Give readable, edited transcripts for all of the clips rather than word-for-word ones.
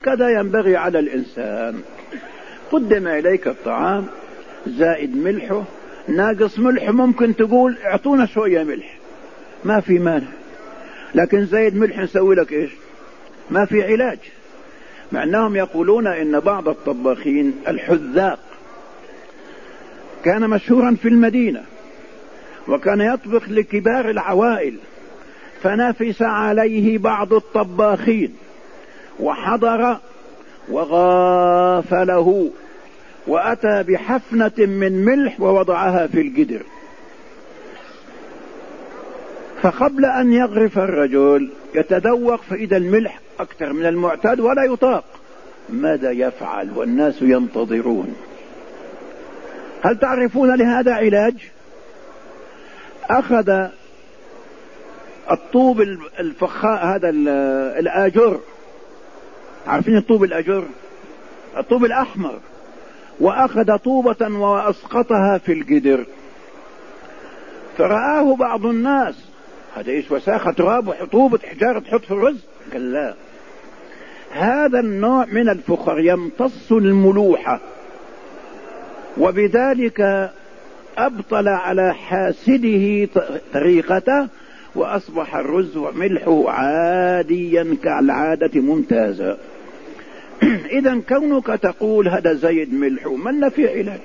هكذا ينبغي على الإنسان. قدم إليك الطعام زائد ملحه، ناقص ملح ممكن تقول اعطونا شوية ملح، ما في مانع، لكن زائد ملح نسوي لك ايش؟ ما في علاج. مع انهم يقولون ان بعض الطباخين الحذاق كان مشهورا في المدينة، وكان يطبخ لكبار العوائل، فنفس عليه بعض الطباخين وحضر وغافله وأتى بحفنة من ملح ووضعها في القدر، فقبل أن يغرف الرجل يتذوق فإذا الملح أكثر من المعتاد ولا يطاق. ماذا يفعل والناس ينتظرون؟ هل تعرفون لهذا علاج؟ أخذ الطوب الفخاء هذا الآجر، عارفين الطوب الآجر، الطوب الأحمر، وأخذ طوبة وأسقطها في القدر، فرآه بعض الناس، هذا ايش وساخة تراب وطوبة حجارة تحط في الرز؟ قال لا، هذا النوع من الفخار يمتص الملوحة، وبذلك أبطل على حاسده طريقته، وأصبح الرز وملحه عاديا كالعادة ممتازة. إذا كونك تقول هذا زيد ملحه من في علاج،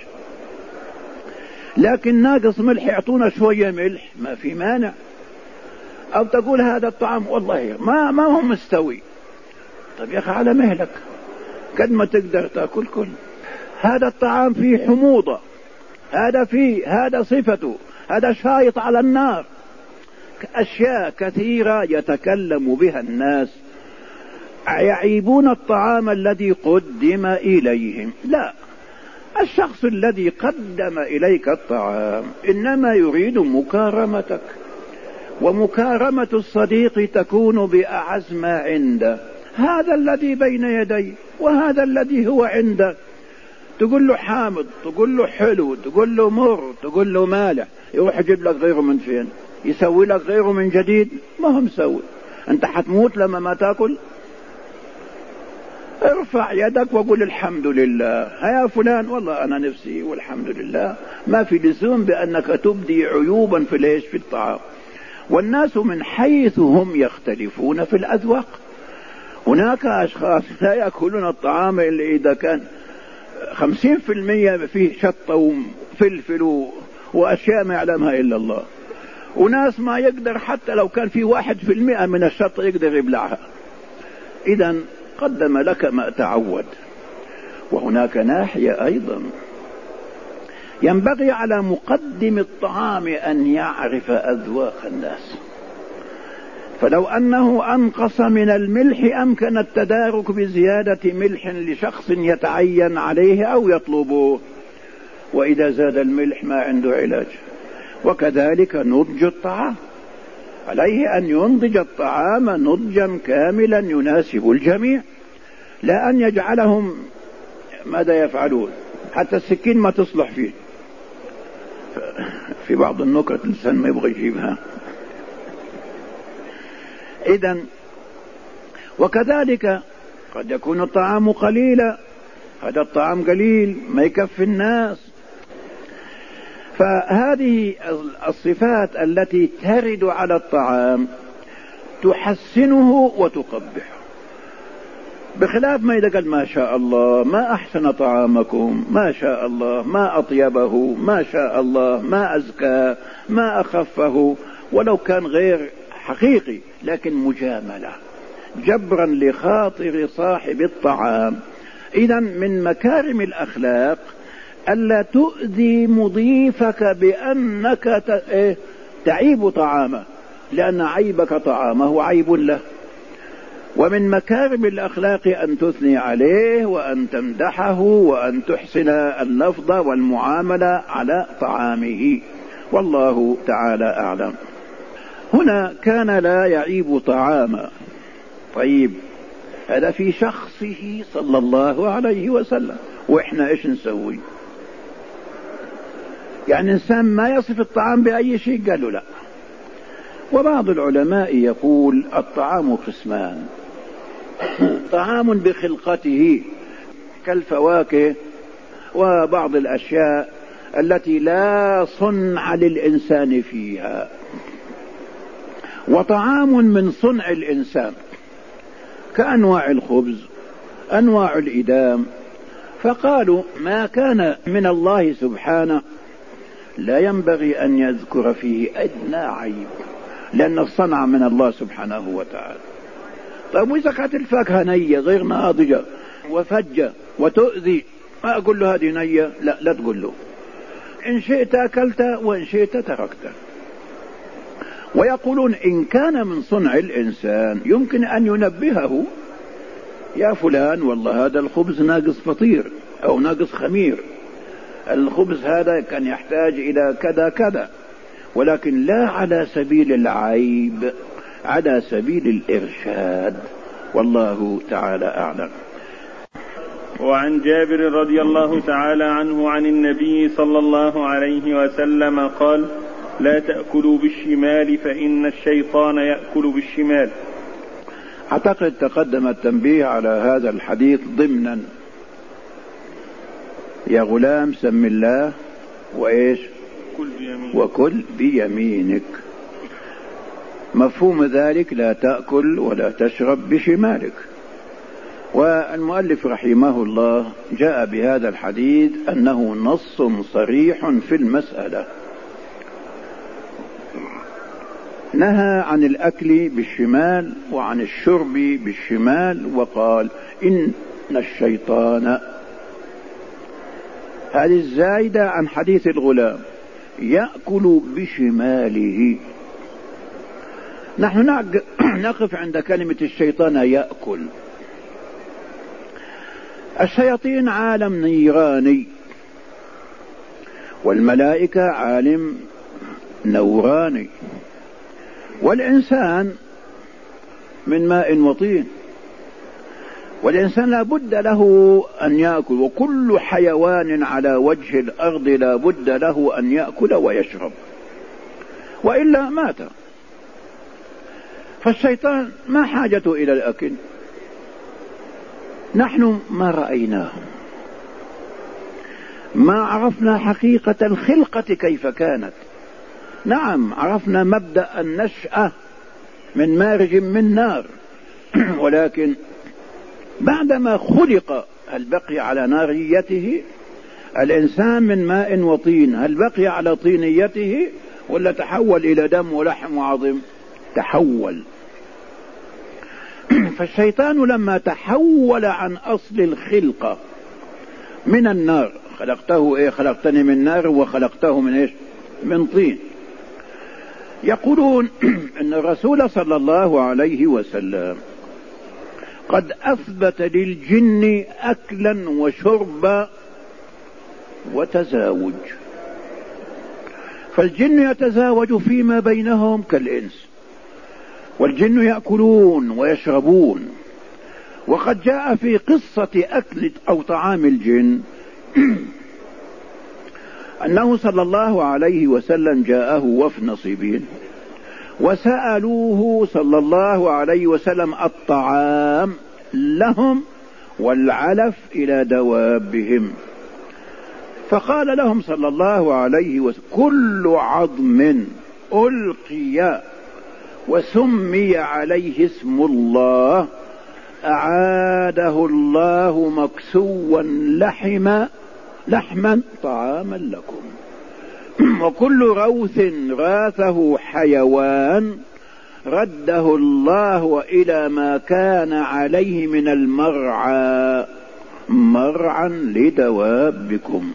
لكن ناقص ملح يعطونا شوية ملح ما في مانع. أو تقول هذا الطعام والله ما هو مستوي، طيب يا أخي على مهلك قد ما تقدر تأكل كل. هذا الطعام فيه حموضة، هذا صفته، هذا شايط على النار. أشياء كثيرة يتكلم بها الناس، يعيبون الطعام الذي قدم إليهم. لا، الشخص الذي قدم إليك الطعام إنما يريد مكارمتك، ومكارمة الصديق تكون بأعز ما عنده، هذا الذي بين يديه وهذا الذي هو عنده. تقول له حامض، تقول له حلو، تقول له مر، تقول له مالح، يروح يجيب لك غيره من فين؟ يسوي لك غيره من جديد؟ ما هم مسوي. انت حتموت لما ما تاكل؟ ارفع يدك وقل الحمد لله. يا فلان والله انا نفسي والحمد لله. ما في لزوم بانك تبدي عيوبا في الطعام. والناس من حيث هم يختلفون في الاذواق. هناك اشخاص لا ياكلون الطعام الا اذا كان 50% فيه شطة وفلفل واشياء ما يعلمها الا الله، وناس ما يقدر حتى لو كان في 1% من الشطة يقدر يبلعها. اذا قدم لك ما تعود. وهناك ناحية ايضا، ينبغي على مقدم الطعام ان يعرف اذواق الناس، فلو انه انقص من الملح امكن التدارك بزيادة ملح لشخص يتعين عليه او يطلبه، واذا زاد الملح ما عنده علاج. وكذلك نضج الطعام، عليه ان ينضج الطعام نضجا كاملا يناسب الجميع، لا ان يجعلهم ماذا يفعلون، حتى السكين ما تصلح فيه. في بعض النكت الانسان ما يبغى يجيبها. إذن وكذلك قد يكون الطعام قليلا، هذا الطعام قليل ما يكفي الناس. فهذه الصفات التي ترد على الطعام تحسنه وتقبحه، بخلاف ما إذا قال ما شاء الله ما أحسن طعامكم، ما شاء الله ما أطيبه، ما شاء الله ما أزكى، ما أخفه، ولو كان غير حقيقي لكن مجاملة جبرا لخاطر صاحب الطعام. إذا من مكارم الأخلاق ألا تؤذي مضيفك بأنك تعيب طعامه، لأن عيبك طعامه عيب له. ومن مكارم الأخلاق أن تثني عليه وأن تمدحه وأن تحسن اللفظ والمعاملة على طعامه، والله تعالى أعلم. هنا كان لا يعيب طعاما. طيب هذا في شخصه صلى الله عليه وسلم، وإحنا إيش نسوي؟ يعني إنسان ما يصف الطعام بأي شيء؟ قالوا لا. وبعض العلماء يقول الطعام قسمان، طعام بخلقته كالفواكه وبعض الأشياء التي لا صنع للإنسان فيها، وطعام من صنع الإنسان كأنواع الخبز، أنواع الإدام. فقالوا ما كان من الله سبحانه لا ينبغي أن يذكر فيه أدنى عيب، لأن الصنع من الله سبحانه وتعالى. طيب وإذا كانت الفاكهة نية غير ناضجة وفجة وتؤذي، ما أقول له هذه نية؟ لا تقول له، إن شئت أكلت وإن شئت تركت. ويقولون إن كان من صنع الإنسان يمكن أن ينبهه، يا فلان والله هذا الخبز ناقص فطير أو ناقص خمير، الخبز هذا كان يحتاج إلى كذا كذا، ولكن لا على سبيل العيب، على سبيل الإرشاد. والله تعالى أعلم. وعن جابر رضي الله تعالى عنه عن النبي صلى الله عليه وسلم قال: لا تأكلوا بالشمال فإن الشيطان يأكل بالشمال. أعتقد تقدم التنبيه على هذا الحديث ضمنا. يا غلام سم الله وإيش؟ وكل بيمينك. مفهوم ذلك لا تأكل ولا تشرب بشمالك. والمؤلف رحمه الله جاء بهذا الحديث أنه نص صريح في المسألة، نهى عن الأكل بالشمال وعن الشرب بالشمال، وقال إن الشيطان، هذه الزايدة عن حديث الغلام، يأكل بشماله. نحن نقف عند كلمة الشيطان يأكل. الشياطين عالم نيراني، والملائكة عالم نوراني، والإنسان من ماء وطين، والإنسان لا بد له أن يأكل، وكل حيوان على وجه الأرض لا بد له أن يأكل ويشرب، وإلا مات. فالشيطان ما حاجته إلى الأكل، نحن ما رأيناه، ما عرفنا حقيقة الخلقة كيف كانت. نعم عرفنا مبدأ النشأة من مارج من نار، ولكن بعدما خلق هل بقي على ناريته؟ الإنسان من ماء وطين، هل بقي على طينيته ولا تحول إلى دم ولحم وعظم؟ تحول. فالشيطان لما تحول عن أصل الخلقة من النار، خلقته خلقتني من نار وخلقته من من طين. يقولون ان الرسول صلى الله عليه وسلم قد اثبت للجن اكلا وشربا وتزاوج، فالجن يتزاوج فيما بينهم كالانس، والجن يأكلون ويشربون. وقد جاء في قصة أكل أو طعام الجن أنه صلى الله عليه وسلم جاءه وفد نصيبين وسألوه صلى الله عليه وسلم الطعام لهم والعلف إلى دوابهم، فقال لهم صلى الله عليه وسلم: كل عظم ألقي وسمي عليه اسم الله أعاده الله مكسوا لحما طعاما لكم، وكل روث راثه حيوان رده الله إلى ما كان عليه من المرعى مرعا لدوابكم.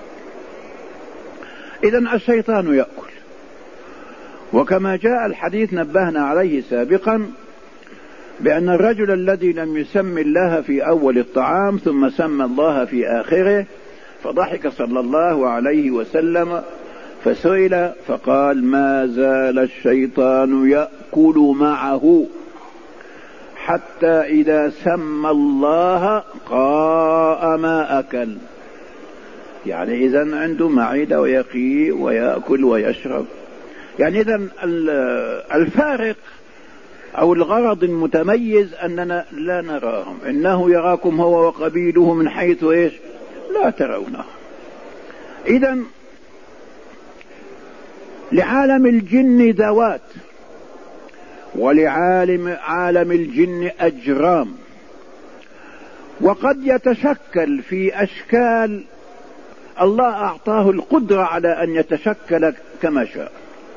إذن الشيطان يأكل، وكما جاء الحديث نبهنا عليه سابقا بأن الرجل الذي لم يسمي الله في أول الطعام ثم سمى الله في آخره، فضحك صلى الله عليه وسلم فسئل فقال: ما زال الشيطان يأكل معه حتى إذا سمى الله قاء ما أكل. يعني إذن عنده معدة ويأكل ويشرب. يعني إذن الفارق أو الغرض المتميز أننا لا نراهم، إنه يراكم هو وقبيله من حيث إيش لا ترونه. إذن لعالم الجن ذوات، ولعالم الجن أجرام، وقد يتشكل في أشكال الله أعطاه القدرة على أن يتشكل كما شاء.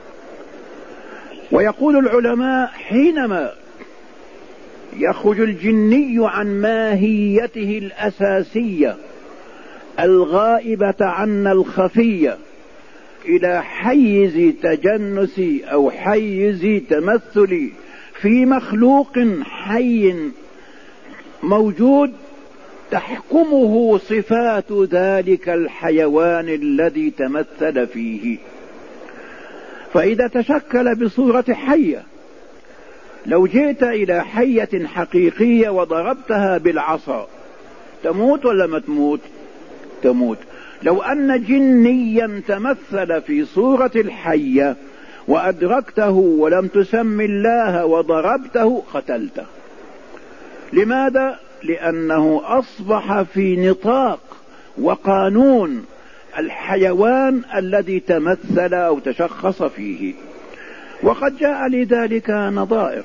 ويقول العلماء حينما يخرج الجني عن ماهيته الأساسية الغائبة عنا الخفية إلى حيز تجنسي أو حيز تمثلي في مخلوق حي موجود تحكمه صفات ذلك الحيوان الذي تمثل فيه. فإذا تشكل بصورة حية، لو جئت إلى حية حقيقية وضربتها بالعصا تموت ولا ما تموت؟ تموت. لو أن جنيا تمثل في صورة الحية وأدركته ولم تسم الله وضربته قتلته. لماذا؟ لأنه أصبح في نطاق وقانون الحيوان الذي تمثل أو تشخص فيه. وقد جاء لذلك نظائر.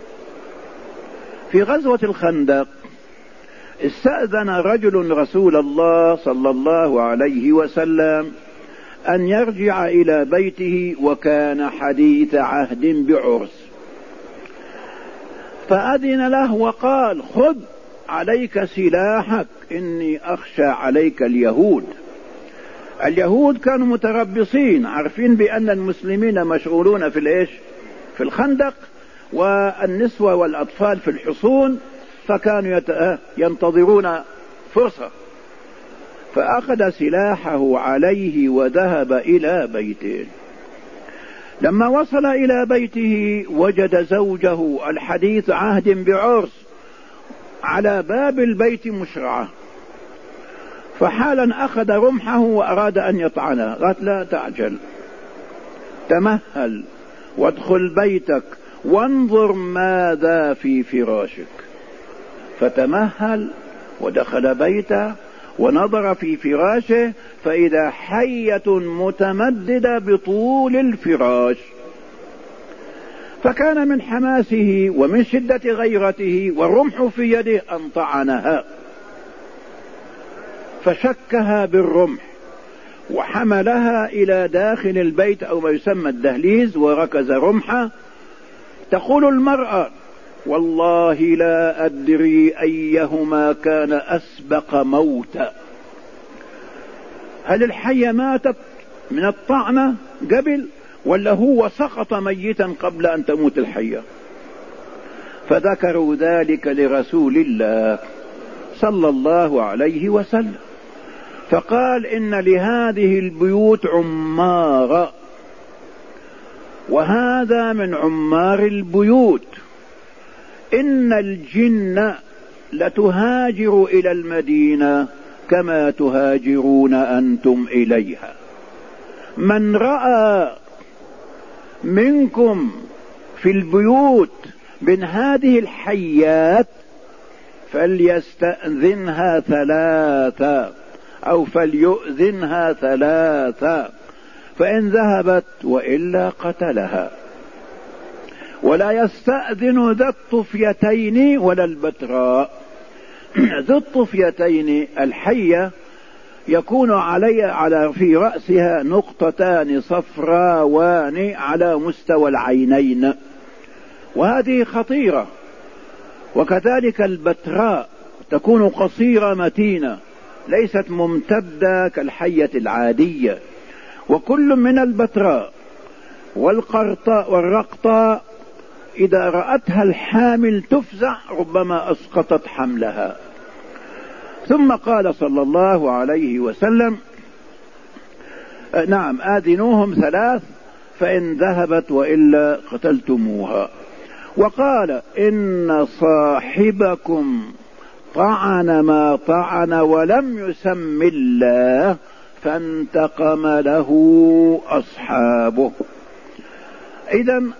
في غزوة الخندق استأذن رجل رسول الله صلى الله عليه وسلم أن يرجع إلى بيته، وكان حديث عهد بعرس، فأذن له وقال: خذ عليك سلاحك إني أخشى عليك اليهود. اليهود كانوا متربصين، عارفين بأن المسلمين مشغولون في الخندق، والنسوة والأطفال في الحصون، فكانوا ينتظرون فرصة. فأخذ سلاحه عليه وذهب إلى بيته. لما وصل إلى بيته وجد زوجه الحديث عهد بعرس على باب البيت مشرعة، فحالا أخذ رمحه وأراد أن يطعنه. قالت: لا تعجل، تمهل وادخل بيتك وانظر ماذا في فراشك. فتمهل ودخل بيته ونظر في فراشه، فإذا حية متمددة بطول الفراش. فكان من حماسه ومن شدة غيرته والرمح في يده أن طعنها، فشكها بالرمح وحملها إلى داخل البيت أو ما يسمى الدهليز وركز رمحه. تقول المرأة: والله لا أدري أيهما كان أسبق موتا، هل الحية ماتت من الطعنة قبل ولا هو سقط ميتا قبل أن تموت الحية؟ فذكروا ذلك لرسول الله صلى الله عليه وسلم، فقال: إن لهذه البيوت عمارة، وهذا من عمار البيوت. إن الجن لتهاجر إلى المدينة كما تهاجرون أنتم إليها. من رأى منكم في البيوت من هذه الحيات فليستأذنها ثلاثة أو فليؤذنها ذ، فإن ذهبت وإلا قتلها. ولا يستأذن ذا الطفيتين ولا البتراء. ذو الطفيتين الحية يكون على في رأسها نقطتان صفراوان على مستوى العينين، وهذه خطيرة. وكذلك البتراء تكون قصيرة متينة ليست ممتدة كالحية العادية. وكل من البتراء والقرطاء والرقطاء إذا رأتها الحامل تفزع، ربما أسقطت حملها. ثم قال صلى الله عليه وسلم: نعم، آذنوهم ثلاث، فإن ذهبت وإلا قتلتموها. وقال: إن صاحبكم طعن ما طعن ولم يسم الله فانتقم له أصحابه. إذن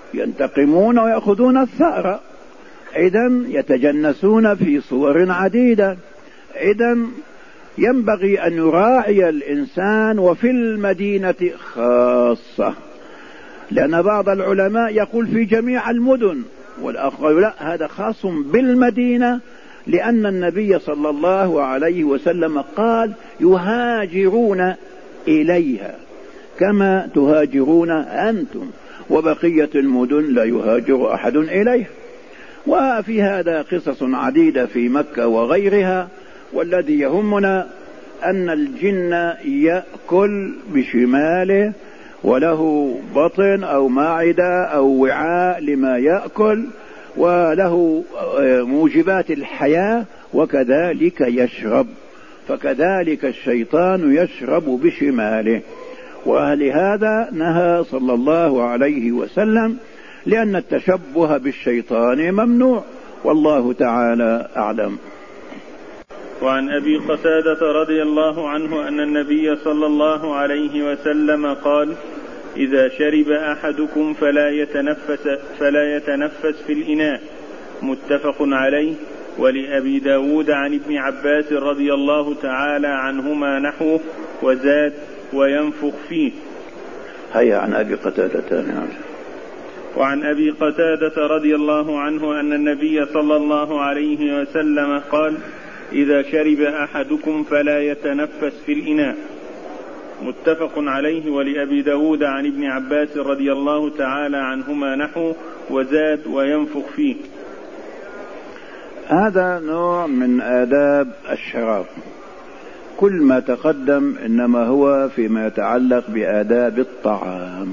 ينتقمون ويأخذون الثأر. إذن يتجنسون في صور عديدة. إذن ينبغي أن يراعي الإنسان، وفي المدينة خاصة، لأن بعض العلماء يقول في جميع المدن، والآخر لا، هذا خاص بالمدينة، لأن النبي صلى الله عليه وسلم قال يهاجرون إليها كما تهاجرون أنتم، وبقية المدن لا يهاجر أحد إليها. وفي هذا قصص عديدة في مكة وغيرها، والذي يهمنا أن الجن يأكل بشماله، وله بطن أو معدة أو وعاء لما يأكل، وله موجبات الحياة، وكذلك يشرب، فكذلك الشيطان يشرب بشماله. ولهذا نهى صلى الله عليه وسلم، لأن التشبه بالشيطان ممنوع، والله تعالى أعلم. وعن أبي قتادة رضي الله عنه أن النبي صلى الله عليه وسلم قال: إذا شرب أحدكم فلا يتنفس في الإناء. متفق عليه. ولأبي داود عن ابن عباس رضي الله تعالى عنهما نحوه، وزاد: وينفخ فيه. هيا عن أبي قتادة. وعن أبي قتادة رضي الله عنه أن النبي صلى الله عليه وسلم قال: إذا شرب أحدكم فلا يتنفس في الإناء. متفق عليه. ولأبي داود عن ابن عباس رضي الله تعالى عنهما نحو، وزاد: وينفخ فيه. هذا نوع من آداب الشراب. كل ما تقدم إنما هو فيما يتعلق بآداب الطعام.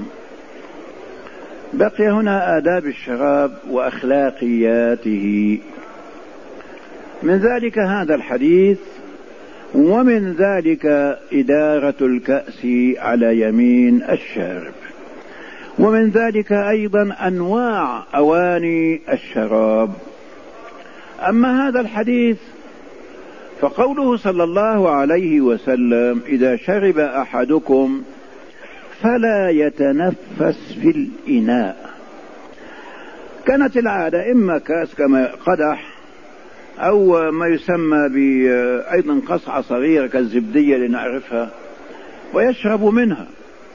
بقي هنا آداب الشراب وأخلاقياته. من ذلك هذا الحديث، ومن ذلك إدارة الكأس على يمين الشارب، ومن ذلك أيضا أنواع أواني الشراب. أما هذا الحديث فقوله صلى الله عليه وسلم: إذا شرب أحدكم فلا يتنفس في الإناء. كانت العادة إما كاس كما قدح، أو ما يسمى أيضا قصعة صغيرة كالزبدية لنعرفها، ويشرب منها.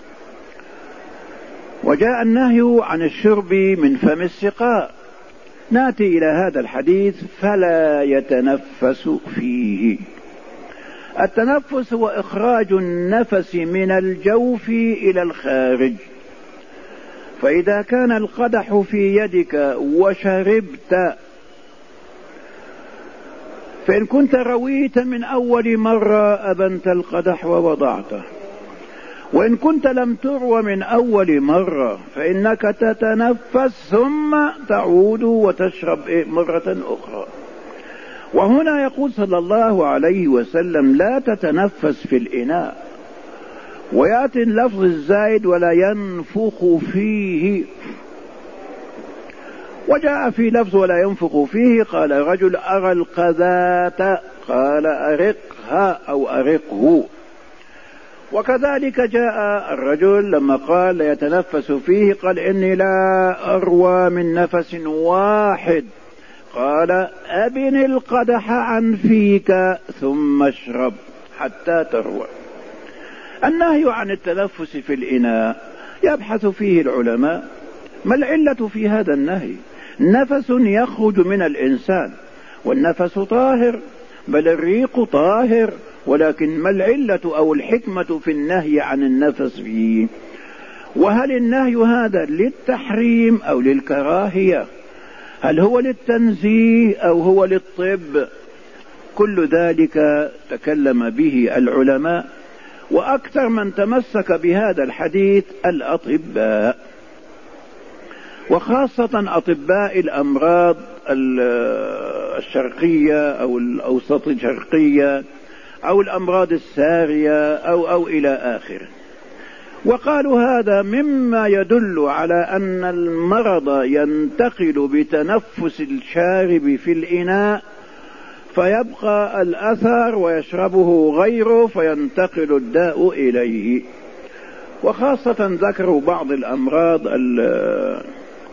وجاء النهي عن الشرب من فم السقاء. نأتي إلى هذا الحديث: فلا يتنفس فيه. التنفس هو إخراج النفس من الجوف إلى الخارج. فإذا كان القدح في يدك وشربت، فإن كنت رويتا من أول مرة أبنت القدح ووضعته، وإن كنت لم تروى من أول مرة فإنك تتنفس ثم تعود وتشرب مرة أخرى. وهنا يقول صلى الله عليه وسلم: لا تتنفس في الإناء. ويأتي اللفظ الزائد: ولا ينفخ فيه. وجاء في لفظ ولا ينفخ فيه: قال رجل: أرى القذاة، قال أرقها أو أرقه. وكذلك جاء الرجل لما قال لا يتنفس فيه، قال: إني لا أروى من نفس واحد، قال: أبن القدح عن فيك ثم اشرب حتى تروى. النهي عن التنفس في الإناء يبحث فيه العلماء ما العلة في هذا النهي. نفس يخرج من الإنسان، والنفس طاهر، بل الريق طاهر، ولكن ما العلة أو الحكمة في النهي عن النفس فيه؟ وهل النهي هذا للتحريم أو للكراهية؟ هل هو للتنزيه أو هو للطب؟ كل ذلك تكلم به العلماء، وأكثر من تمسك بهذا الحديث الأطباء، وخاصة أطباء الأمراض الشرقية أو الأوسط الشرقية أو الأمراض السارية أو إلى آخره. وقالوا هذا مما يدل على أن المرض ينتقل بتنفس الشارب في الإناء، فيبقى الأثر ويشربه غيره فينتقل الداء إليه. وخاصة ذكروا بعض الأمراض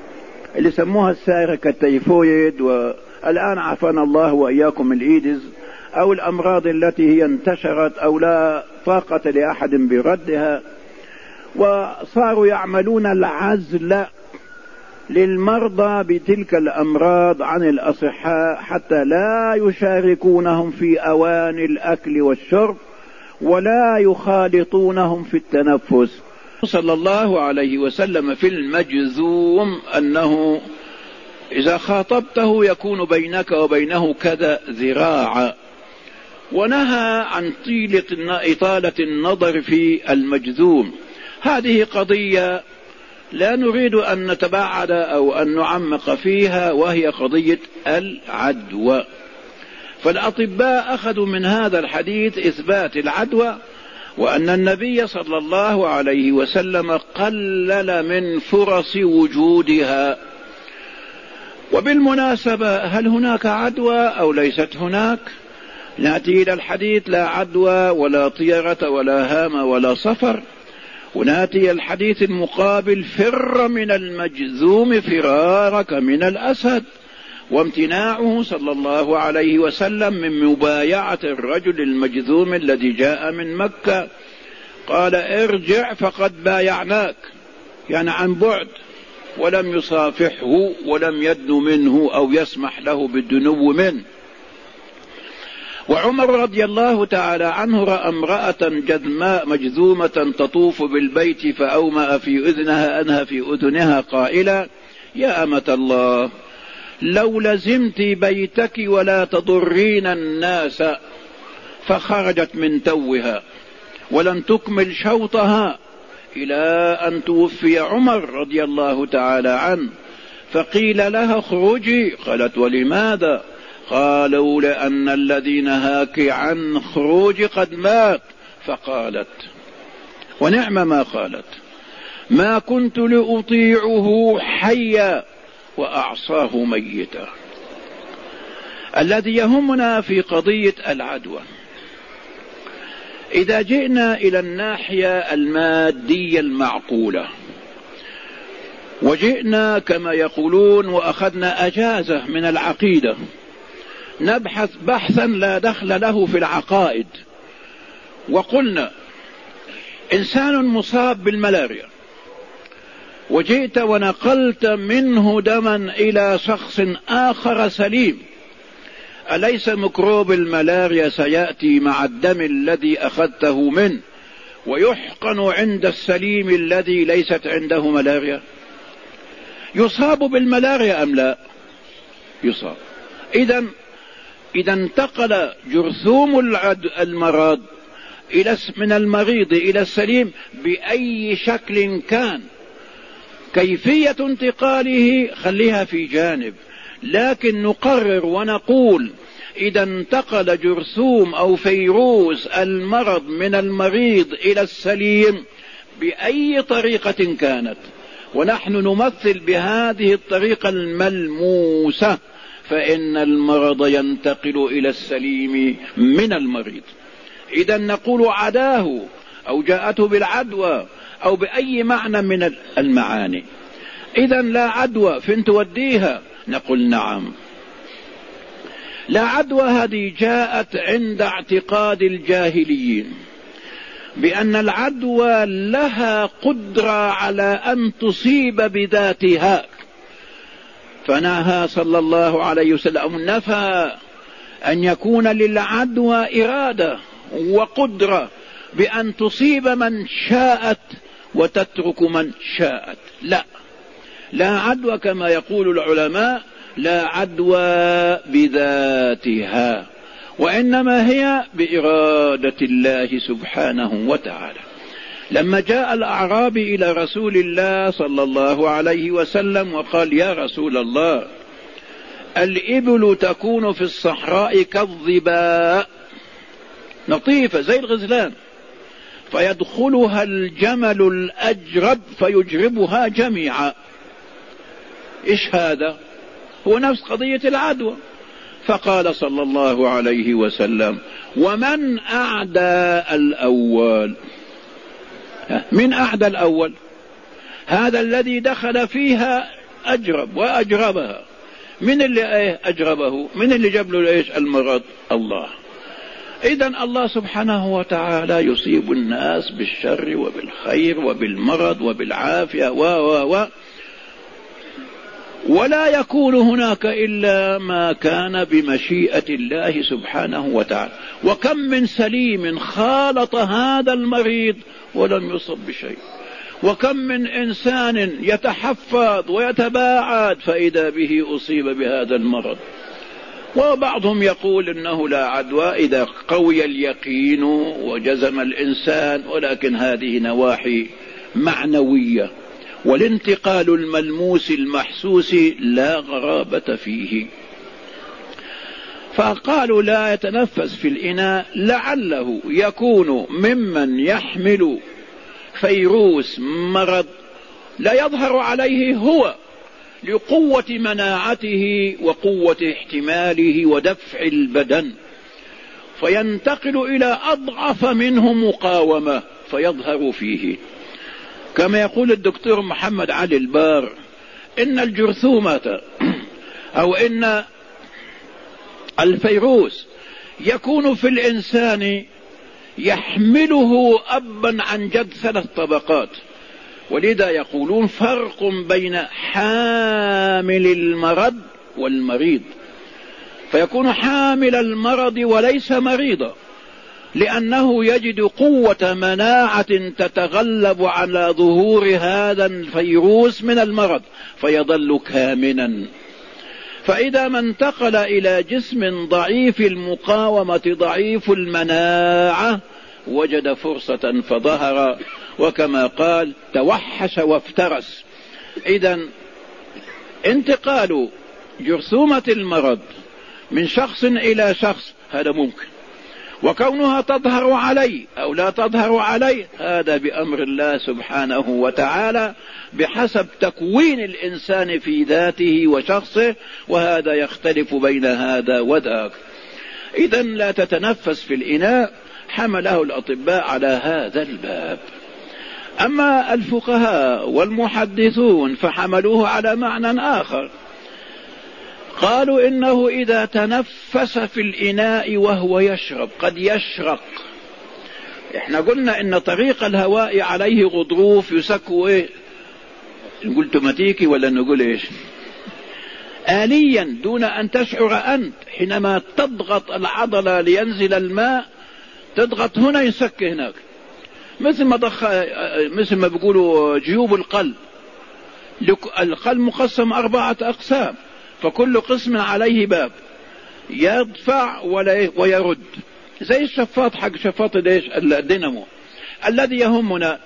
اللي سموها السائرة كالتيفويد، والآن عافانا الله وإياكم الإيدز، أو الأمراض التي هي انتشرت أو لا طاقة لأحد بردها، وصاروا يعملون العزل للمرضى بتلك الأمراض عن الأصحاء حتى لا يشاركونهم في أواني الأكل والشرب ولا يخالطونهم في التنفس. صلى الله عليه وسلم في المجذوم أنه إذا خاطبته يكون بينك وبينه كذا ذراع، ونهى عن إطالة النظر في المجذوم. هذه قضية لا نريد أن نتباعد أو أن نعمق فيها، وهي قضية العدوى. فالأطباء أخذوا من هذا الحديث إثبات العدوى، وأن النبي صلى الله عليه وسلم قلل من فرص وجودها. وبالمناسبة هل هناك عدوى أو ليست هناك؟ نأتي إلى الحديث لا عدوى ولا طيرة ولا هام ولا صفر، ونأتي الحديث المقابل فر من المجذوم فرارك من الأسد، وامتناعه صلى الله عليه وسلم من مبايعة الرجل المجذوم الذي جاء من مكة، قال ارجع فقد بايعناك، يعني عن بعد، ولم يصافحه ولم يدنو منه أو يسمح له بالدنو منه. وعمر رضي الله تعالى عنه رأى امرأة جذماء مجذومة تطوف بالبيت فأومأ في أذنها أنها في أذنها قائلا يا أمة الله لو لزمت بيتك ولا تضرين الناس، فخرجت من توها ولم تكمل شوطها إلى أن توفي عمر رضي الله تعالى عنه، فقيل لها اخرجي، قالت ولماذا؟ قالوا لأن الذي نهاك عن خروج قد مات. فقالت ونعم ما قالت ما كنت لأطيعه حيا وأعصاه ميتا. الذي يهمنا في قضية العدوى، إذا جئنا إلى الناحية المادية المعقولة وجئنا كما يقولون وأخذنا أجازة من العقيدة نبحث بحثا لا دخل له في العقائد، وقلنا إنسان مصاب بالملاريا وجئت ونقلت منه دما إلى شخص آخر سليم، أليس ميكروب الملاريا سيأتي مع الدم الذي أخذته منه ويحقن عند السليم الذي ليست عنده ملاريا؟ يصاب بالملاريا أم لا؟ يصاب. إذا انتقل جرثوم المرض من المريض إلى السليم بأي شكل كان، كيفية انتقاله خليها في جانب، لكن نقرر ونقول إذا انتقل جرثوم أو فيروس المرض من المريض إلى السليم بأي طريقة كانت، ونحن نمثل بهذه الطريقة الملموسة، فإن المرض ينتقل إلى السليم من المريض. إذا نقول عداه أو جاءته بالعدوى أو بأي معنى من المعاني. إذا لا عدوى فين توديها؟ نقول نعم، لا عدوى هذه جاءت عند اعتقاد الجاهليين بأن العدوى لها قدرة على أن تصيب بذاتها، فنهى صلى الله عليه وسلم نفى أن يكون للعدوى إرادة وقدرة بأن تصيب من شاءت وتترك من شاءت. لا عدوى كما يقول العلماء، لا عدوى بذاتها، وإنما هي بإرادة الله سبحانه وتعالى. لما جاء الأعرابي إلى رسول الله صلى الله عليه وسلم وقال يا رسول الله الإبل تكون في الصحراء كالظباء نطيفة زي الغزلان، فيدخلها الجمل الأجرب فيجربها جميعا. إيش هذا؟ هو نفس قضية العدوى. فقال صلى الله عليه وسلم ومن أعدى الأول؟ من أعدى الأول؟ هذا الذي دخل فيها أجرب وأجربها. من اللي أجربه؟ من اللي جاب له إيش المرض؟ الله. إذن الله سبحانه وتعالى يصيب الناس بالشر وبالخير وبالمرض وبالعافية ولا يكون هناك إلا ما كان بمشيئة الله سبحانه وتعالى. وكم من سليم خالط هذا المريض ولم يصب بشيء، وكم من إنسان يتحفظ ويتباعد فإذا به أصيب بهذا المرض. وبعضهم يقول إنه لا عدوى إذا قوي اليقين وجزم الإنسان، ولكن هذه نواحي معنوية، والانتقال الملموس المحسوس لا غرابة فيه. فقالوا لا يتنفس في الإناء لعله يكون ممن يحمل فيروس مرض لا يظهر عليه هو لقوة مناعته وقوة احتماله ودفع البدن، فينتقل إلى أضعف منه مقاومة فيظهر فيه. كما يقول الدكتور محمد علي البار إن الجرثومة أو إن الفيروس يكون في الإنسان يحمله أبا عن جد 3 طبقات، ولذا يقولون فرق بين حامل المرض والمريض، فيكون حامل المرض وليس مريضا لأنه يجد قوة مناعة تتغلب على ظهور هذا الفيروس من المرض فيظل كامنا. فإذا ما انتقل إلى جسم ضعيف المقاومة ضعيف المناعة وجد فرصة فظهر، وكما قال توحش وافترس. إذن انتقال جرثومة المرض من شخص إلى شخص هذا ممكن، وكونها تظهر عليه أو لا تظهر عليه هذا بأمر الله سبحانه وتعالى بحسب تكوين الإنسان في ذاته وشخصه، وهذا يختلف بين هذا وذاك. إذن لا تتنفس في الإناء حمله الأطباء على هذا الباب. أما الفقهاء والمحدثون فحملوه على معنى آخر، قالوا إنه إذا تنفس في الإناء وهو يشرب قد يشرق. إحنا قلنا إن طريق الهواء عليه غضروف يسكو إيه؟ نقول توماتيكي ولا نقول إيش؟ آليا دون أن تشعر أنت. حينما تضغط العضلة لينزل الماء تضغط هنا يسك هناك، مثل ما بيقولوا جيوب القلب. القلب مقسم 4 أقسام، فكل قسم عليه باب يدفع ويرد، زي الشفاط حق شفاط الدينامو. الذي يهمنا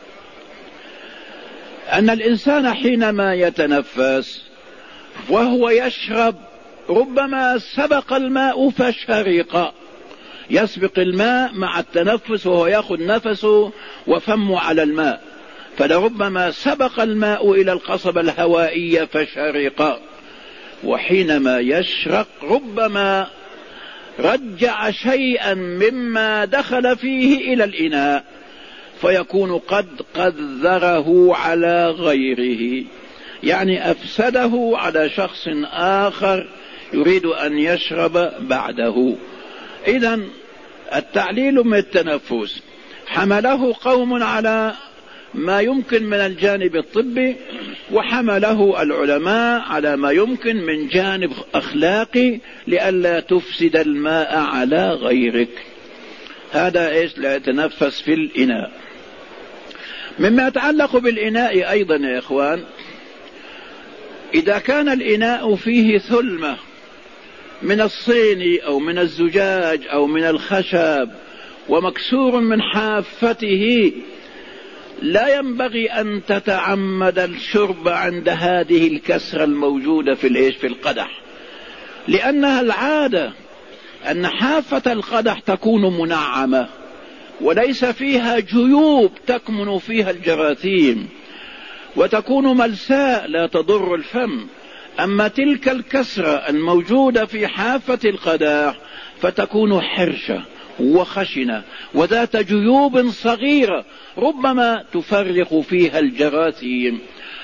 أن الإنسان حينما يتنفس وهو يشرب ربما سبق الماء فشرق، يسبق الماء مع التنفس وهو يأخذ نفسه وفمه على الماء، فلربما سبق الماء إلى القصبة الهوائية فشرق. وحينما يشرق ربما رجع شيئا مما دخل فيه إلى الإناء فيكون قد قذره على غيره، يعني أفسده على شخص آخر يريد أن يشرب بعده. إذن التعليل من التنفس حمله قوم على ما يمكن من الجانب الطبي، وحمله العلماء على ما يمكن من جانب أخلاقي لئلا تفسد الماء على غيرك. هذا إيش؟ لا يتنفس في الإناء. مما يتعلق بالإناء أيضا يا إخوان، إذا كان الإناء فيه ثلمة من الصين أو من الزجاج أو من الخشب ومكسور من حافته لا ينبغي أن تتعمد الشرب عند هذه الكسرة الموجودة في القدح، لأنها العادة أن حافة القدح تكون منعمة وليس فيها جيوب تكمن فيها الجراثيم، وتكون ملساء لا تضر الفم. أما تلك الكسرة الموجودة في حافة القدح فتكون حرشة وخشنة وذات جيوب صغيرة ربما تفرق فيها الجراثيم.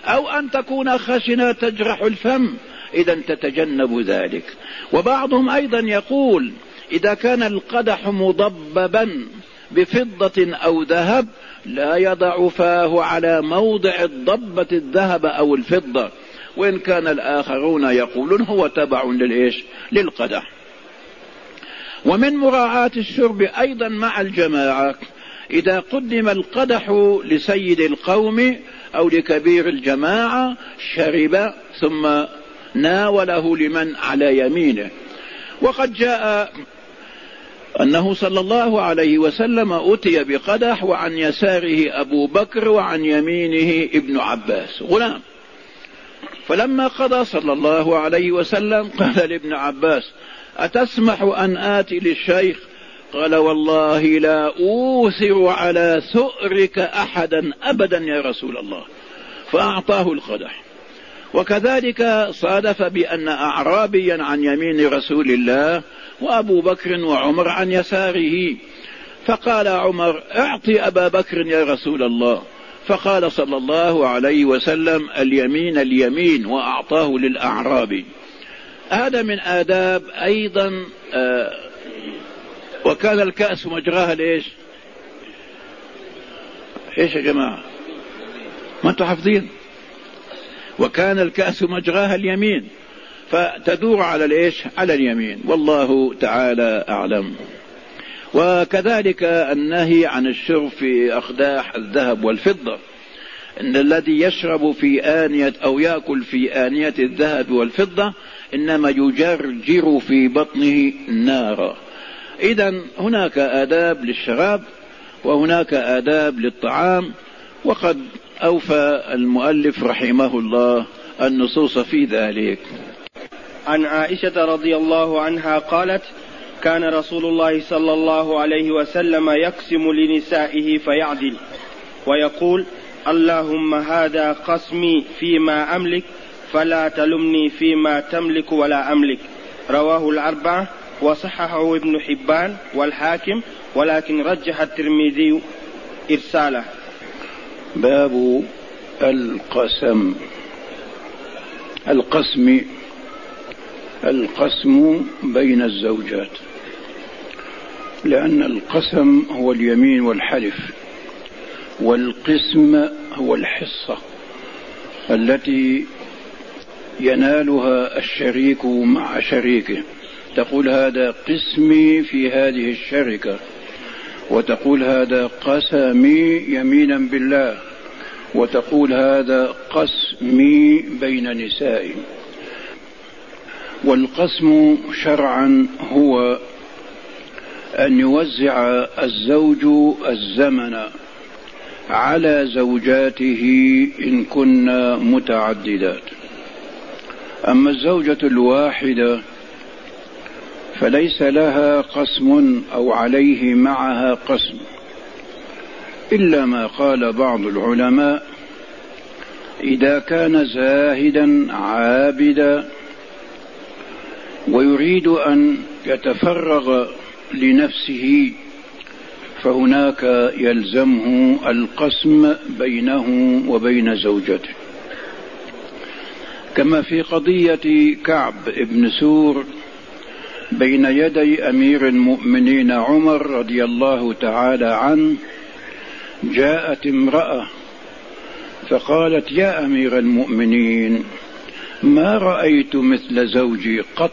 أو أن تكون خشنة تجرح الفم، إذا تتجنب ذلك. وبعضهم أيضا يقول إذا كان القدح مضببا بفضة أو ذهب لا يضع فاه على موضع الضبة الذهب أو الفضة، وإن كان الآخرون يقولون هو تبع للقدح. ومن مراعاة الشرب أيضا مع الجماعة، إذا قدم القدح لسيد القوم أو لكبير الجماعة شرب ثم ناوله لمن على يمينه. وقد جاء أنه صلى الله عليه وسلم أتي بقدح وعن يساره أبو بكر وعن يمينه ابن عباس غلام، فلما قضى صلى الله عليه وسلم قال لابن عباس أتسمح أن آتي للشيخ؟ قال والله لا أوثر على ثؤرك أحدا أبدا يا رسول الله، فأعطاه القدح. وكذلك صادف بأن أعرابيا عن يمين رسول الله وأبو بكر وعمر عن يساره، فقال عمر اعطي أبا بكر يا رسول الله، فقال صلى الله عليه وسلم اليمين اليمين، وأعطاه للأعرابي. هذا من آداب أيضا. وكان الكأس مجراها ليش يا جماعة؟ ما انتم حافظين؟ وكان الكأس مجراها اليمين، فتدور على على اليمين، والله تعالى أعلم. وكذلك النهي عن الشرب في أقداح الذهب والفضة، إن الذي يشرب في آنية أو يأكل في آنية الذهب والفضة إنما يجرجر في بطنه نارا. إذن هناك آداب للشراب وهناك آداب للطعام، وقد أوفى المؤلف رحمه الله النصوص في ذلك. عن عائشة رضي الله عنها قالت كان رسول الله صلى الله عليه وسلم يقسم لنسائه فيعدل ويقول اللهم هذا قسمي فيما أملك فلا تلمني فيما تملك ولا أملك. رواه الأربعة وصححه ابن حبان والحاكم، ولكن رجح الترمذي إرساله. باب القسم بين الزوجات، لأن القسم هو اليمين والحلف، والقسم هو الحصة التي ينالها الشريك مع شريكه. تقول هذا قسمي في هذه الشركة، وتقول هذا قسمي يمينا بالله، وتقول هذا قسمي بين نسائي. والقسم شرعا هو أن يوزع الزوج الزمن على زوجاته إن كنا متعددات. أما الزوجة الواحدة فليس لها قسم أو عليه معها قسم، إلا ما قال بعض العلماء إذا كان زاهدا عابدا ويريد أن يتفرغ لنفسه فهناك يلزمه القسم بينه وبين زوجته، كما في قضية كعب بن سور بين يدي أمير المؤمنين عمر رضي الله تعالى عنه. جاءت امرأة فقالت يا أمير المؤمنين ما رأيت مثل زوجي قط،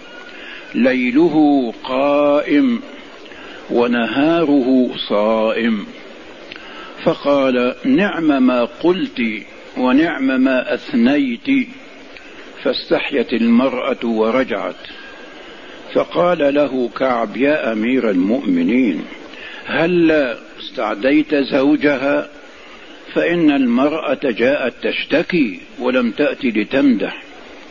ليله قائم ونهاره صائم. فقال نعم ما قلت ونعم ما أثنيت، فاستحيت المرأة ورجعت. فقال له كعب يا أمير المؤمنين هل استعديت زوجها؟ فإن المرأة جاءت تشتكي ولم تأتي لتمدح.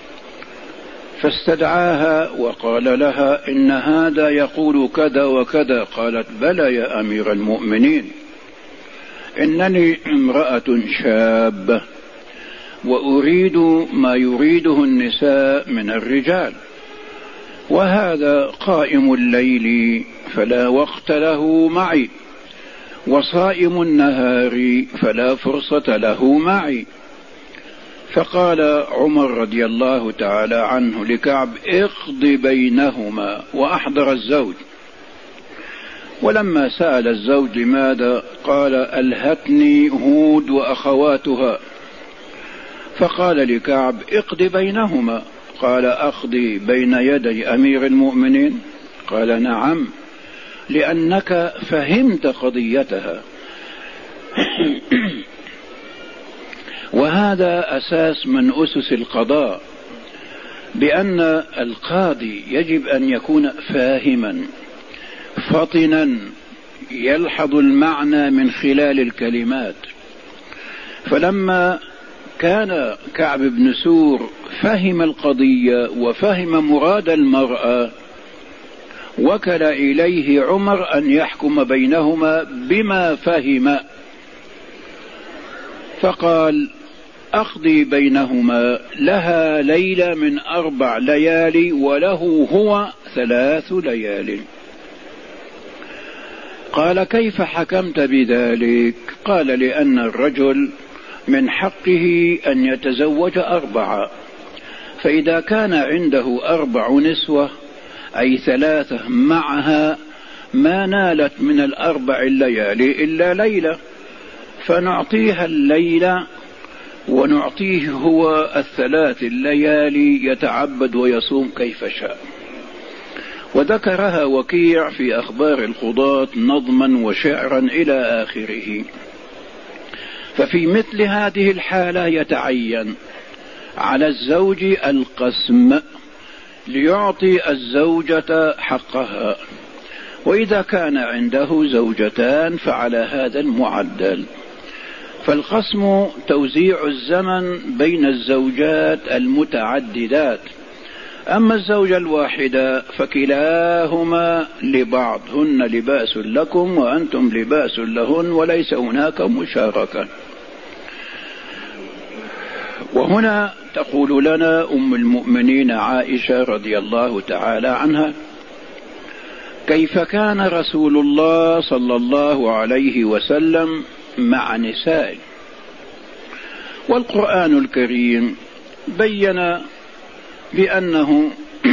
فاستدعاها وقال لها إن هذا يقول كذا وكذا. قالت بلى يا أمير المؤمنين، إنني امرأة شابة وأريد ما يريده النساء من الرجال، وهذا قائم الليل فلا وقت له معي، وصائم النهار فلا فرصة له معي، فقال عمر رضي الله تعالى عنه لكعب: اقض بينهما، وأحضر الزوج. ولما سأل الزوج لماذا، قال: ألهتني هود وأخواتها. فقال لكعب: اقض بينهما. قال: أقضي بين يدي أمير المؤمنين؟ قال: نعم، لأنك فهمت قضيتها. وهذا أساس من أسس القضاء، بأن القاضي يجب أن يكون فاهما فطنا يلحظ المعنى من خلال الكلمات. فلما كان كعب بن سور فهم القضية وفهم مراد المرأة، وكل إليه عمر أن يحكم بينهما بما فهم، فقال: أقضي بينهما، لها ليلة من 4 ليالي وله هو 3 ليال. قال: كيف حكمت بذلك؟ قال: لأن الرجل من حقه أن يتزوج 4، فإذا كان عنده 4 نسوة أي 3 معها، ما نالت من 4 الليالي إلا ليلة، فنعطيها الليلة ونعطيه هو 3 الليالي يتعبد ويصوم كيف شاء. وذكرها وكيع في أخبار القضاة نظما وشعرا إلى آخره. ففي مثل هذه الحالة يتعين على الزوج القسم ليعطي الزوجة حقها، وإذا كان عنده زوجتان فعلى هذا المعدل. فالقسم توزيع الزمن بين الزوجات المتعددات، أما الزوجة الواحدة فكلاهما لبعض، هن لباس لكم وأنتم لباس لهن، وليس هناك مشاركة. وهنا تقول لنا أم المؤمنين عائشة رضي الله تعالى عنها: كيف كان رسول الله صلى الله عليه وسلم مع نسائه؟ والقرآن الكريم بين بأنه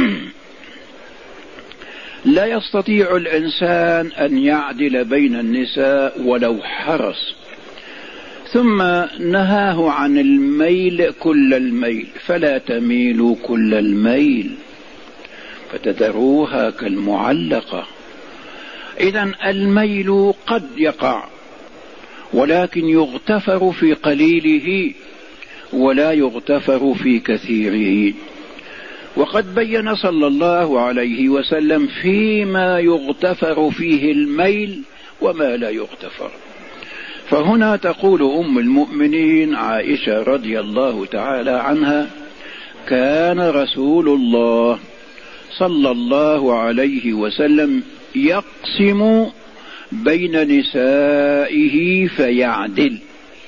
لا يستطيع الإنسان أن يعدل بين النساء ولو حرص، ثم نهاه عن الميل كل الميل، فلا تميلوا كل الميل فتذروها كالمعلقة. إذن الميل قد يقع، ولكن يغتفر في قليله ولا يغتفر في كثيره. وقد بين صلى الله عليه وسلم فيما يغتفر فيه الميل وما لا يغتفر. فهنا تقول أم المؤمنين عائشة رضي الله تعالى عنها: كان رسول الله صلى الله عليه وسلم يقسم بين نسائه فيعدل،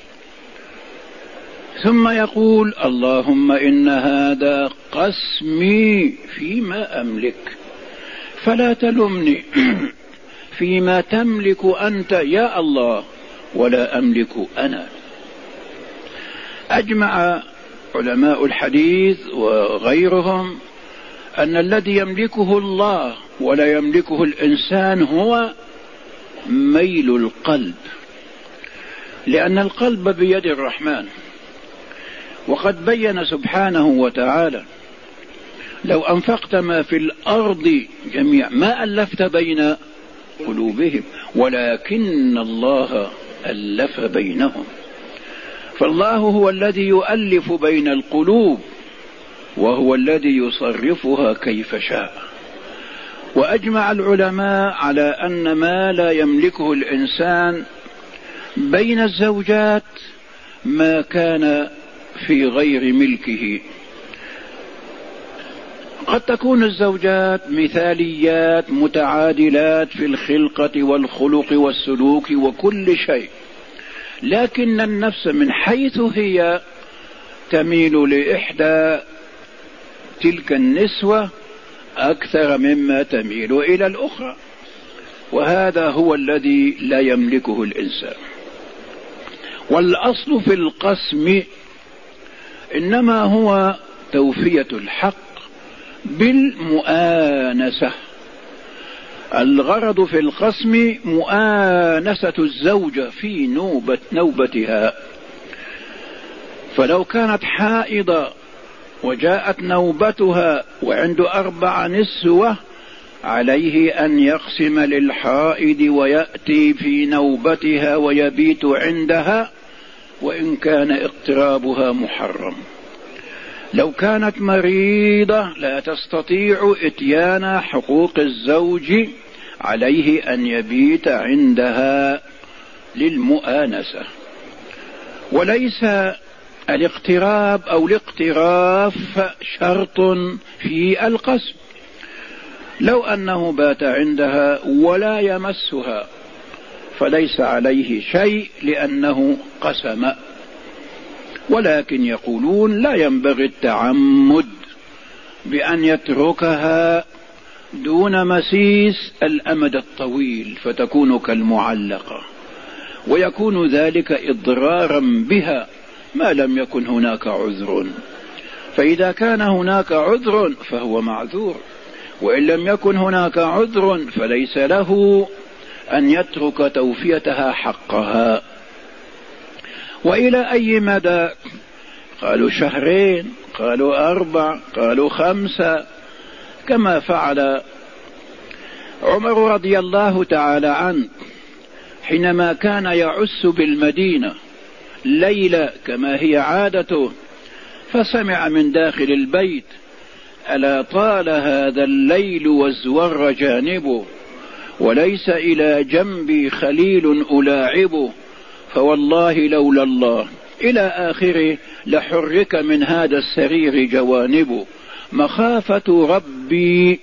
ثم يقول: اللهم إن هذا قسمي فيما أملك، فلا تلمني فيما تملك أنت يا الله ولا أملك أنا. أجمع علماء الحديث وغيرهم أن الذي يملكه الله ولا يملكه الإنسان هو ميل القلب، لأن القلب بيد الرحمن. وقد بين سبحانه وتعالى: لو أنفقت ما في الأرض جميعا ما ألفت بين قلوبهم ولكن الله ألف بينهم. فالله هو الذي يؤلف بين القلوب، وهو الذي يصرفها كيف شاء. وأجمع العلماء على أن ما لا يملكه الإنسان بين الزوجات ما كان في غير ملكه. قد تكون الزوجات مثاليات متعادلات في الخلقة والخلق والسلوك وكل شيء، لكن النفس من حيث هي تميل لإحدى تلك النسوة أكثر مما تميل إلى الأخرى، وهذا هو الذي لا يملكه الإنسان. والأصل في القسم إنما هو توفية الحق بالمؤانسة. الغرض في القسم مؤانسة الزوجة في نوبتها. فلو كانت حائضة وجاءت نوبتها وعنده 4 نسوة، عليه أن يقسم للحائض ويأتي في نوبتها ويبيت عندها، وإن كان اقترابها محرم. لو كانت مريضة لا تستطيع إتيان حقوق الزوج، عليه أن يبيت عندها للمؤانسة. وليس الاقتراب أو الاقتراف شرط في القسم. لو أنه بات عندها ولا يمسها فليس عليه شيء لأنه قسم. ولكن يقولون لا ينبغي التعمد بأن يتركها دون مسيس الأمد الطويل فتكون كالمعلقة، ويكون ذلك إضرارا بها ما لم يكن هناك عذر. فإذا كان هناك عذر فهو معذور، وإن لم يكن هناك عذر فليس له أن يترك توفيتها حقها. وإلى أي مدى؟ قالوا 2 شهر، قالوا 4، قالوا 5، كما فعل عمر رضي الله تعالى عنه حينما كان يعس بالمدينة ليلة كما هي عادته، فسمع من داخل البيت: ألا طال هذا الليل وازور جانبه، وليس إلى جنبي خليل ألاعبه، فوالله لولا الله إلى آخره لحرك من هذا السرير جوانبه، مخافة ربي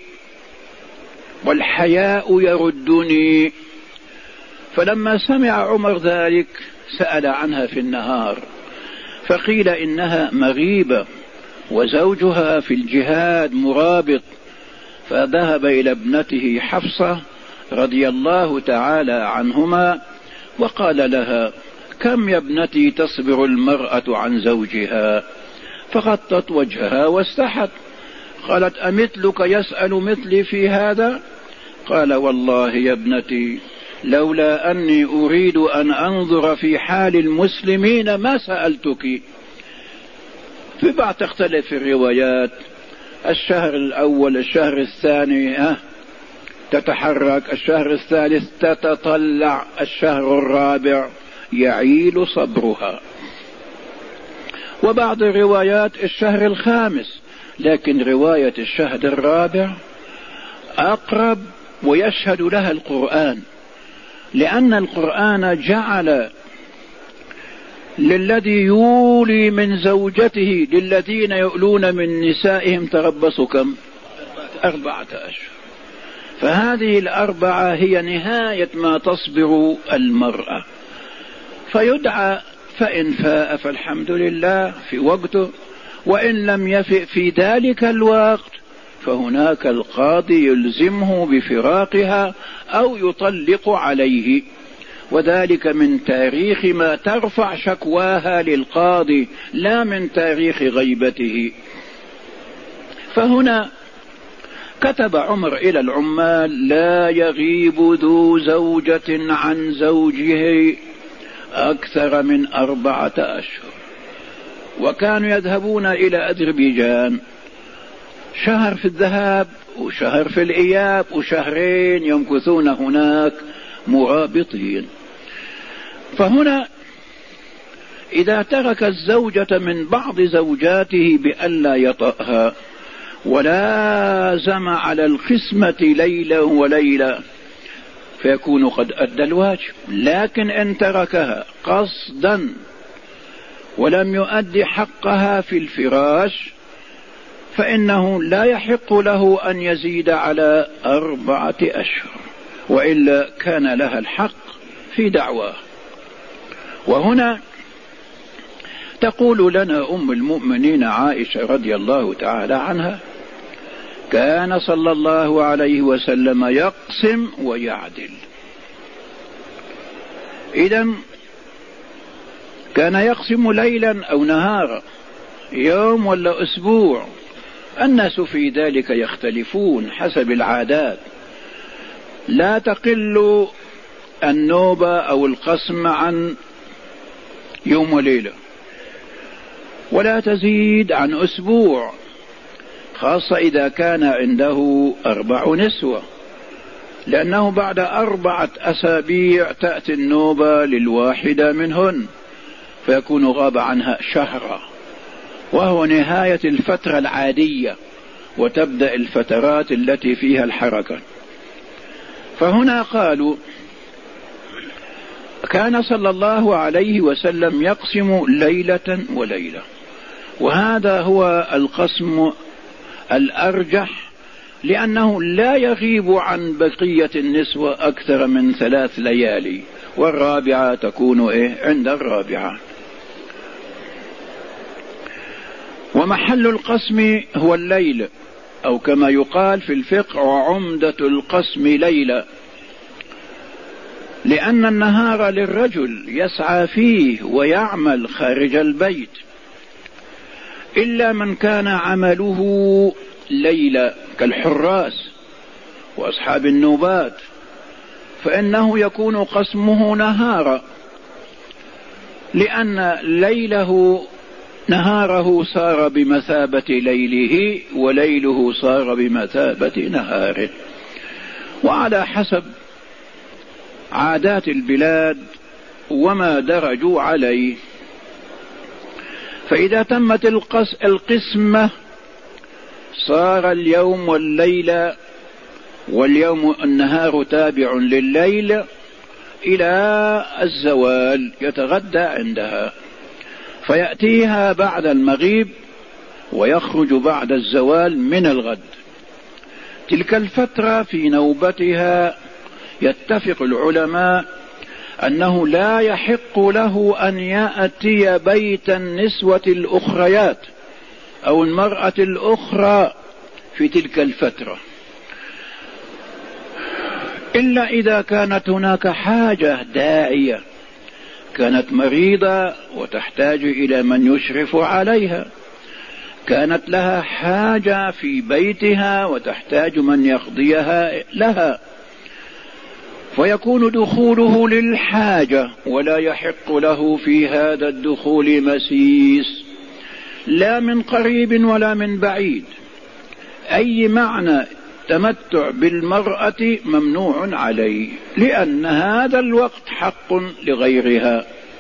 والحياء يردني. فلما سمع عمر ذلك سأل عنها في النهار، فقيل إنها مغيبة وزوجها في الجهاد مرابط. فذهب إلى ابنته حفصة رضي الله تعالى عنهما وقال لها: كم يا ابنتي تصبر المرأة عن زوجها؟ فغطت وجهها واستحت. قالت: أمثلك يسأل مثلي في هذا؟ قال: والله يا ابنتي لولا أني أريد أن أنظر في حال المسلمين ما سألتك. في بعض تختلف الروايات، 1 الشهر 2 الثاني تتحرك، 3 تتطلع، 4 يعيل صبرها. وبعض الروايات 5، لكن رواية 4 أقرب ويشهد لها القرآن، لأن القرآن جعل للذي يولي من زوجته للذين يؤلون من نسائهم تربصوا كم؟ 4 أشهر. فهذه 4 هي نهاية ما تصبر المرأة، فيدعى فإن فاء فالحمد لله في وقته، وإن لم يفئ في ذلك الوقت فهناك القاضي يلزمه بفراقها أو يطلق عليه، وذلك من تاريخ ما ترفع شكواها للقاضي لا من تاريخ غيبته. فهنا كتب عمر إلى العمال: لا يغيب ذو زوجة عن زوجه أكثر من 4 أشهر. وكانوا يذهبون إلى أذربيجان 1 شهر في الذهاب و1 شهر في الإياب و2 يمكثون هناك مرابطين. فهنا إذا ترك الزوجة من بعض زوجاته بألا يطأها ولازم على القسمة ليلة وليلة فيكون قد أدى الواجب. لكن إن تركها قصدا ولم يؤدي حقها في الفراش فإنه لا يحق له أن يزيد على 4 أشهر، وإلا كان لها الحق في دعواه. وهنا تقول لنا أم المؤمنين عائشة رضي الله تعالى عنها: كان صلى الله عليه وسلم يقسم ويعدل. إذن كان يقسم ليلا أو نهارا، يوم ولا أسبوع؟ الناس في ذلك يختلفون حسب العادات. لا تقل النوبة أو القسم عن يوم وليلة، ولا تزيد عن أسبوع، خاصة إذا كان عنده 4 نسوة، لأنه بعد 4 أسابيع تأتي النوبة للواحدة منهن، فيكون غاب عنها شهرا، وهو نهاية الفترة العادية، وتبدأ الفترات التي فيها الحركة. فهنا قالوا كان صلى الله عليه وسلم يقسم ليلة وليلة، وهذا هو القسم الأرجح، لأنه لا يغيب عن بقية النسوة أكثر من 3 ليالي، والرابعة تكون عند الرابعة. ومحل القسم هو الليل، أو كما يقال في الفقه وعمدة القسم ليلة، لأن النهار للرجل يسعى فيه ويعمل خارج البيت، إلا من كان عمله ليلة كالحراس وأصحاب النوبات، فإنه يكون قسمه نهارا، لأن نهاره صار بمثابة ليله، وليله صار بمثابة نهاره، وعلى حسب عادات البلاد وما درجوا عليه. فإذا تمت القسمة صار اليوم والليلة، واليوم النهار تابع لليل إلى الزوال، يتغدى عندها، فيأتيها بعد المغيب ويخرج بعد الزوال من الغد. تلك الفترة في نوبتها يتفق العلماء أنه لا يحق له أن يأتي بيت النسوة الأخريات أو المرأة الأخرى في تلك الفترة، إلا إذا كانت هناك حاجة داعية، كانت مريضة وتحتاج إلى من يشرف عليها، كانت لها حاجة في بيتها وتحتاج من يقضيها لها، فيكون دخوله للحاجة، ولا يحق له في هذا الدخول مسيس، لا من قريب ولا من بعيد. أي معنى تمتع بالمرأة ممنوع عليه، لأن هذا الوقت حق لغيرها.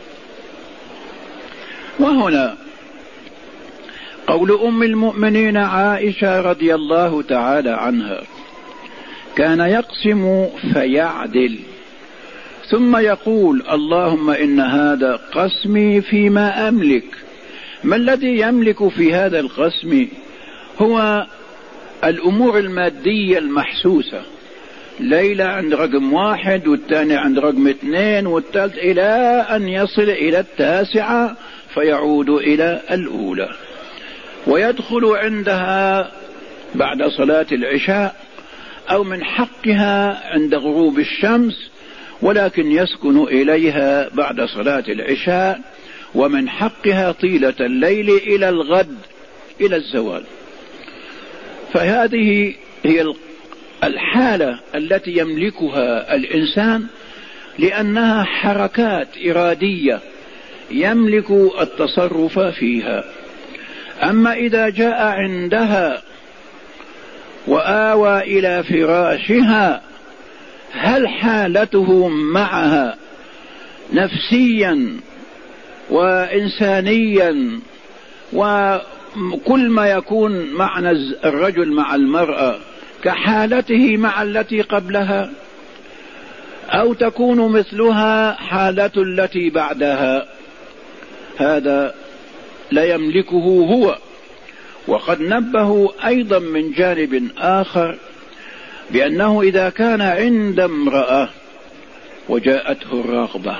وهنا قول أم المؤمنين عائشة رضي الله تعالى عنها: كان يقسم فيعدل، ثم يقول: اللهم إن هذا قسمي فيما أملك. ما الذي يملك في هذا القسم؟ هو الأمور المادية المحسوسة، ليلة عند رقم 1، والثاني عند رقم 2، والثالث، إلى أن يصل إلى 9 فيعود إلى الأولى، ويدخل عندها بعد صلاة العشاء، أو من حقها عند غروب الشمس، ولكن يسكن إليها بعد صلاة العشاء، ومن حقها طيلة الليل إلى الغد إلى الزوال. فهذه هي الحالة التي يملكها الإنسان، لأنها حركات إرادية يملك التصرف فيها. أما إذا جاء عندها وآوى إلى فراشها، هل حالته معها نفسيا وإنسانيا وكل ما يكون معنى الرجل مع المرأة كحالته مع التي قبلها، أو تكون مثلها حالة التي بعدها؟ هذا لا يملكه هو. وقد نبه أيضا من جانب آخر بأنه إذا كان عند امرأة وجاءته الرغبة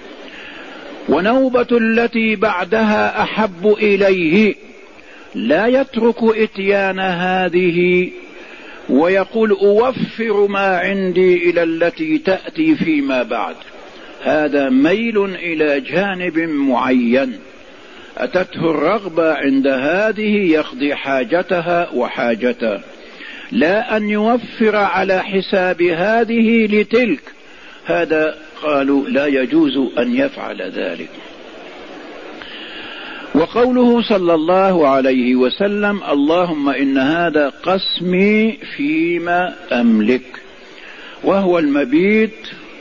ونوبة التي بعدها أحب إليه، لا يترك إتيان هذه ويقول أوفر ما عندي إلى التي تأتي فيما بعد. هذا ميل إلى جانب معين، أتته الرغبة عند هذه يقضي حاجتها وحاجتها، لا أن يوفر على حساب هذه لتلك، هذا قالوا لا يجوز أن يفعل ذلك. وقوله صلى الله عليه وسلم اللهم إن هذا قسمي فيما أملك، وهو المبيت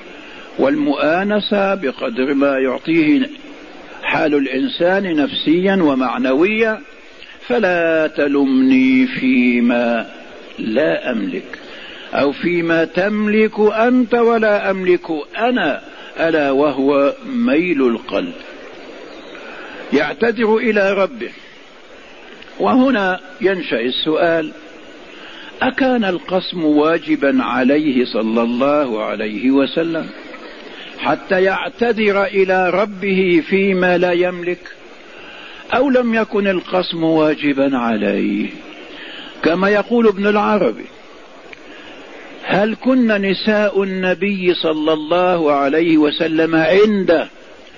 والمؤانسة بقدر ما يعطيه حال الإنسان نفسيا ومعنويا، فلا تلمني فيما لا أملك، أو فيما تملك أنت ولا أملك أنا، ألا وهو ميل القلب. يعتذر إلى ربه. وهنا ينشأ السؤال: أكان القسم واجبا عليه صلى الله عليه وسلم حتى يعتذر إلى ربه فيما لا يملك، أو لم يكن القسم واجبا عليه؟ كما يقول ابن العربي: هل كن نساء النبي صلى الله عليه وسلم عنده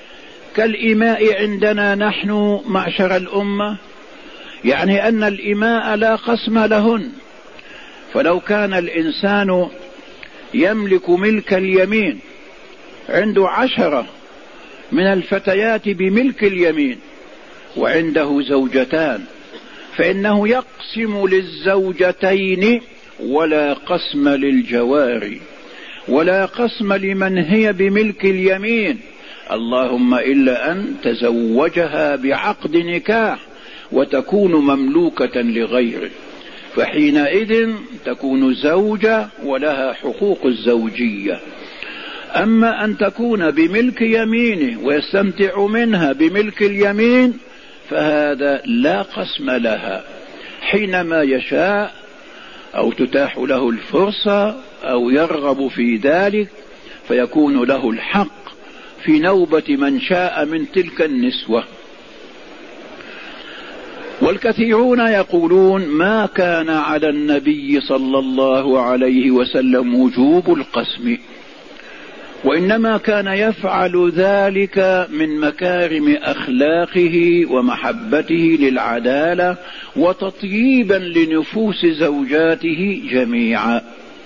كالإماء عندنا نحن معشر الأمة؟ يعني أن الإماء لا قسم لهن، فلو كان الإنسان يملك ملك اليمين، عنده 10 من الفتيات بملك اليمين وعنده زوجتان، فإنه يقسم للزوجتين ولا قسم للجواري، ولا قسم لمن هي بملك اليمين، اللهم إلا أن تزوجها بعقد نكاح وتكون مملوكة لغيره، فحينئذ تكون زوجة ولها حقوق الزوجية. أما أن تكون بملك يمينه ويستمتع منها بملك اليمين فهذا لا قسم لها، حينما يشاء أو تتاح له الفرصة أو يرغب في ذلك فيكون له الحق في نوبة من شاء من تلك النسوة. والكثيرون يقولون ما كان على النبي صلى الله عليه وسلم وجوب القسم، وإنما كان يفعل ذلك من مكارم أخلاقه ومحبته للعدالة وتطييبا لنفوس زوجاته جميعا.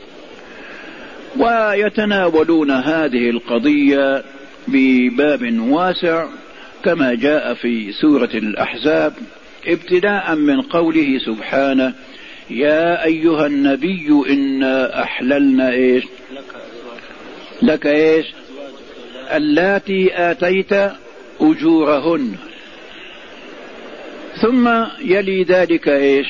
ويتناولون هذه القضية بباب واسع كما جاء في سورة الأحزاب، ابتداء من قوله سبحانه: يا أيها النبي إنا أحللنا إيش لك إيش اللاتي آتيت أجورهن، ثم يلي ذلك إيش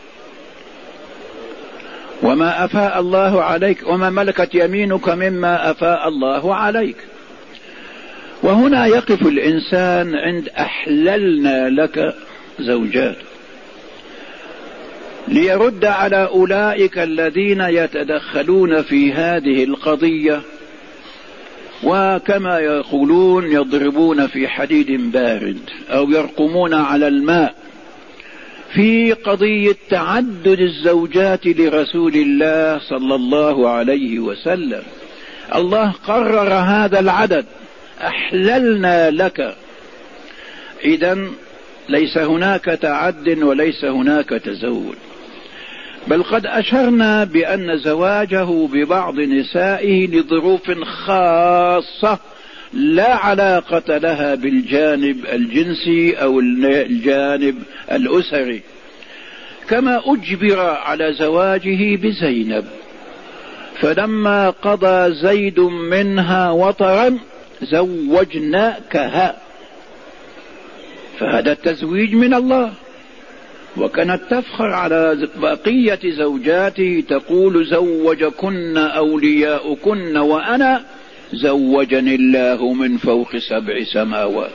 وما أفاء الله عليك وما ملكت يمينك مما أفاء الله عليك. وهنا يقف الإنسان عند أحللنا لك زوجات، ليرد على أولئك الذين يتدخلون في هذه القضية، وكما يقولون يضربون في حديد بارد أو يرقمون على الماء في قضية تعدد الزوجات لرسول الله صلى الله عليه وسلم. الله قرر هذا العدد، أحللنا لك، إذن ليس هناك تعد وليس هناك تزوج، بل قد أشرنا بأن زواجه ببعض نسائه لظروف خاصة لا علاقة لها بالجانب الجنسي أو الجانب الأسري، كما أجبر على زواجه بزينب، فلما قضى زيد منها وطرا زوجناكها، فهذا التزويج من الله. وكانت تفخر على بقية زوجاته تقول: زوجكن أولياؤكن وأنا زوجني الله من فوق 7 سماوات.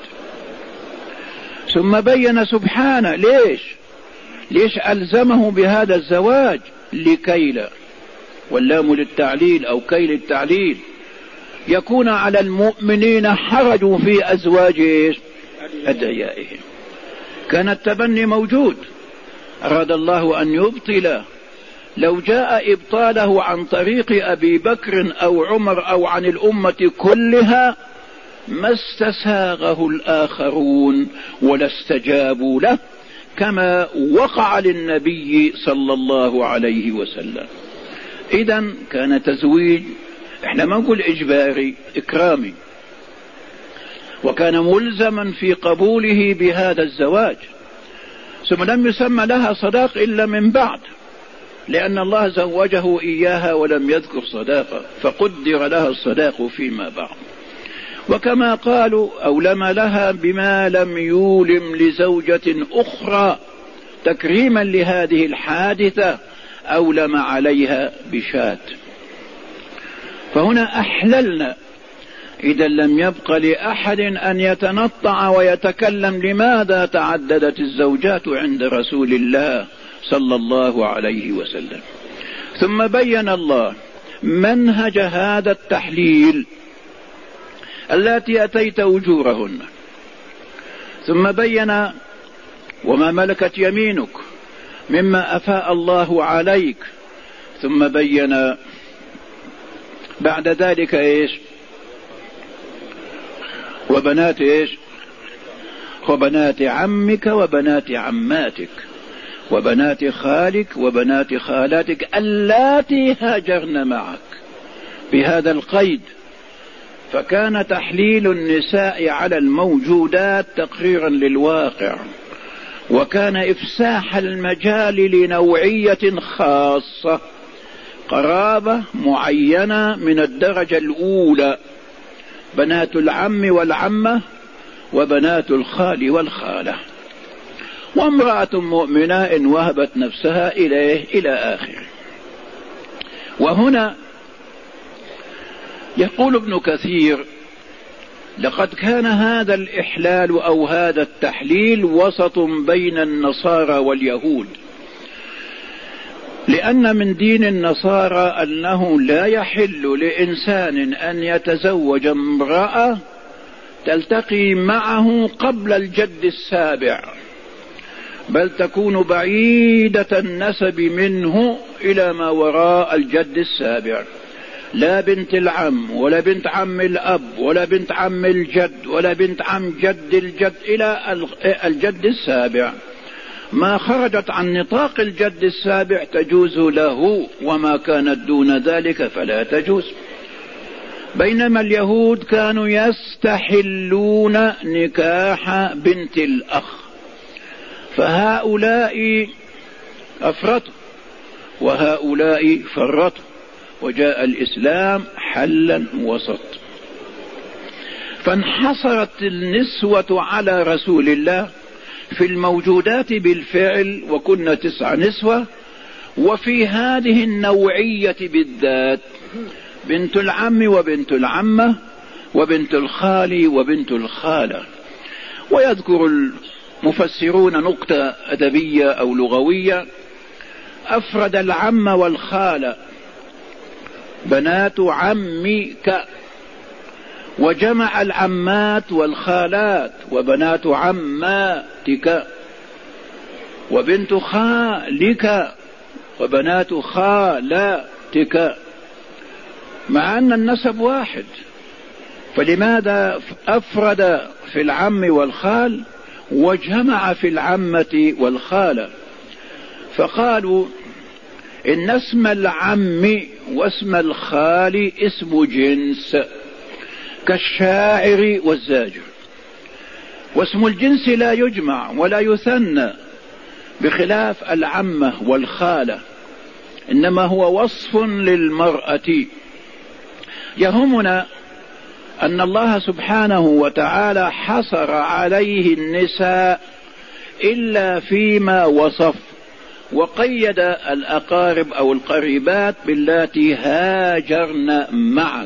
ثم بين سبحانه ليش ألزمه بهذا الزواج؟ لكي لا، واللام للتعليل أو كي للتعليل، يكون على المؤمنين حرج في أزواج أدعيائهم. كان التبني موجود، أراد الله أن يبطل، لو جاء إبطاله عن طريق أبي بكر أو عمر أو عن الأمة كلها ما استساغه الآخرون ولا استجابوا له كما وقع للنبي صلى الله عليه وسلم. إذن كان تزويج، احنا ما نقول إجباري، إكرامي، وكان ملزما في قبوله بهذا الزواج. ثم لم يسمى لها صداق إلا من بعد، لأن الله زوجه إياها ولم يذكر صداقة، فقدر لها الصداق فيما بعد. وكما قالوا أولم لها بما لم يولم لزوجة أخرى تكريما لهذه الحادثة أولم عليها بشاة. فهنا أحللنا، إذا لم يبق لأحد أن يتنطع ويتكلم لماذا تعددت الزوجات عند رسول الله صلى الله عليه وسلم. ثم بين الله منهج هذا التحليل اللاتي أتيت أجورهن، ثم بين وما ملكت يمينك مما أفاء الله عليك، ثم بين بعد ذلك إيش؟ وبنات إيش؟ وبنات عمك وبنات عماتك وبنات خالك وبنات خالاتك اللاتي هاجرن معك، بهذا القيد. فكان تحليل النساء على الموجودات تقريرا للواقع، وكان إفساح المجال لنوعية خاصة، قرابة معينة من الدرجة الأولى، بنات العم والعمة وبنات الخال والخالة، وامرأة مؤمنة إن وهبت نفسها إليه إلى آخره. وهنا يقول ابن كثير: لقد كان هذا الإحلال أو هذا التحليل وسط بين النصارى واليهود، لأن من دين النصارى أنه لا يحل لإنسان أن يتزوج امرأة تلتقي معه قبل الجد السابع، بل تكون بعيدة النسب منه إلى ما وراء الجد السابع، لا بنت العم ولا بنت عم الأب ولا بنت عم الجد ولا بنت عم جد الجد إلى الجد السابع. ما خرجت عن نطاق الجد السابع تجوز له، وما كانت دون ذلك فلا تجوز. بينما اليهود كانوا يستحلون نكاح بنت الأخ، فهؤلاء أفرطوا وهؤلاء فرطوا، وجاء الإسلام حلا وسط. فانحصرت النسوة على رسول الله في الموجودات بالفعل، وكنا 9 نسوة، وفي هذه النوعية بالذات بنت العم وبنت العمة وبنت الخال وبنت الخالة. ويذكر المفسرون نقطة أدبية أو لغوية: أفرد العم والخالة بنات عمك، وجمع العمات والخالات وبنات عماتك، وبنت خالك وبنات خالاتك، مع أن النسب واحد. فلماذا أفرد في العم والخال وجمع في العمة والخالة؟ فقالوا إن اسم العم واسم الخال اسم جنس كالشاعر والزاجر، واسم الجنس لا يجمع ولا يثنى، بخلاف العمة والخالة، إنما هو وصف للمرأة. يهمنا أن الله سبحانه وتعالى حصر عليه النساء إلا فيما وصف، وقيد الأقارب أو القريبات باللاتي هاجرن معك.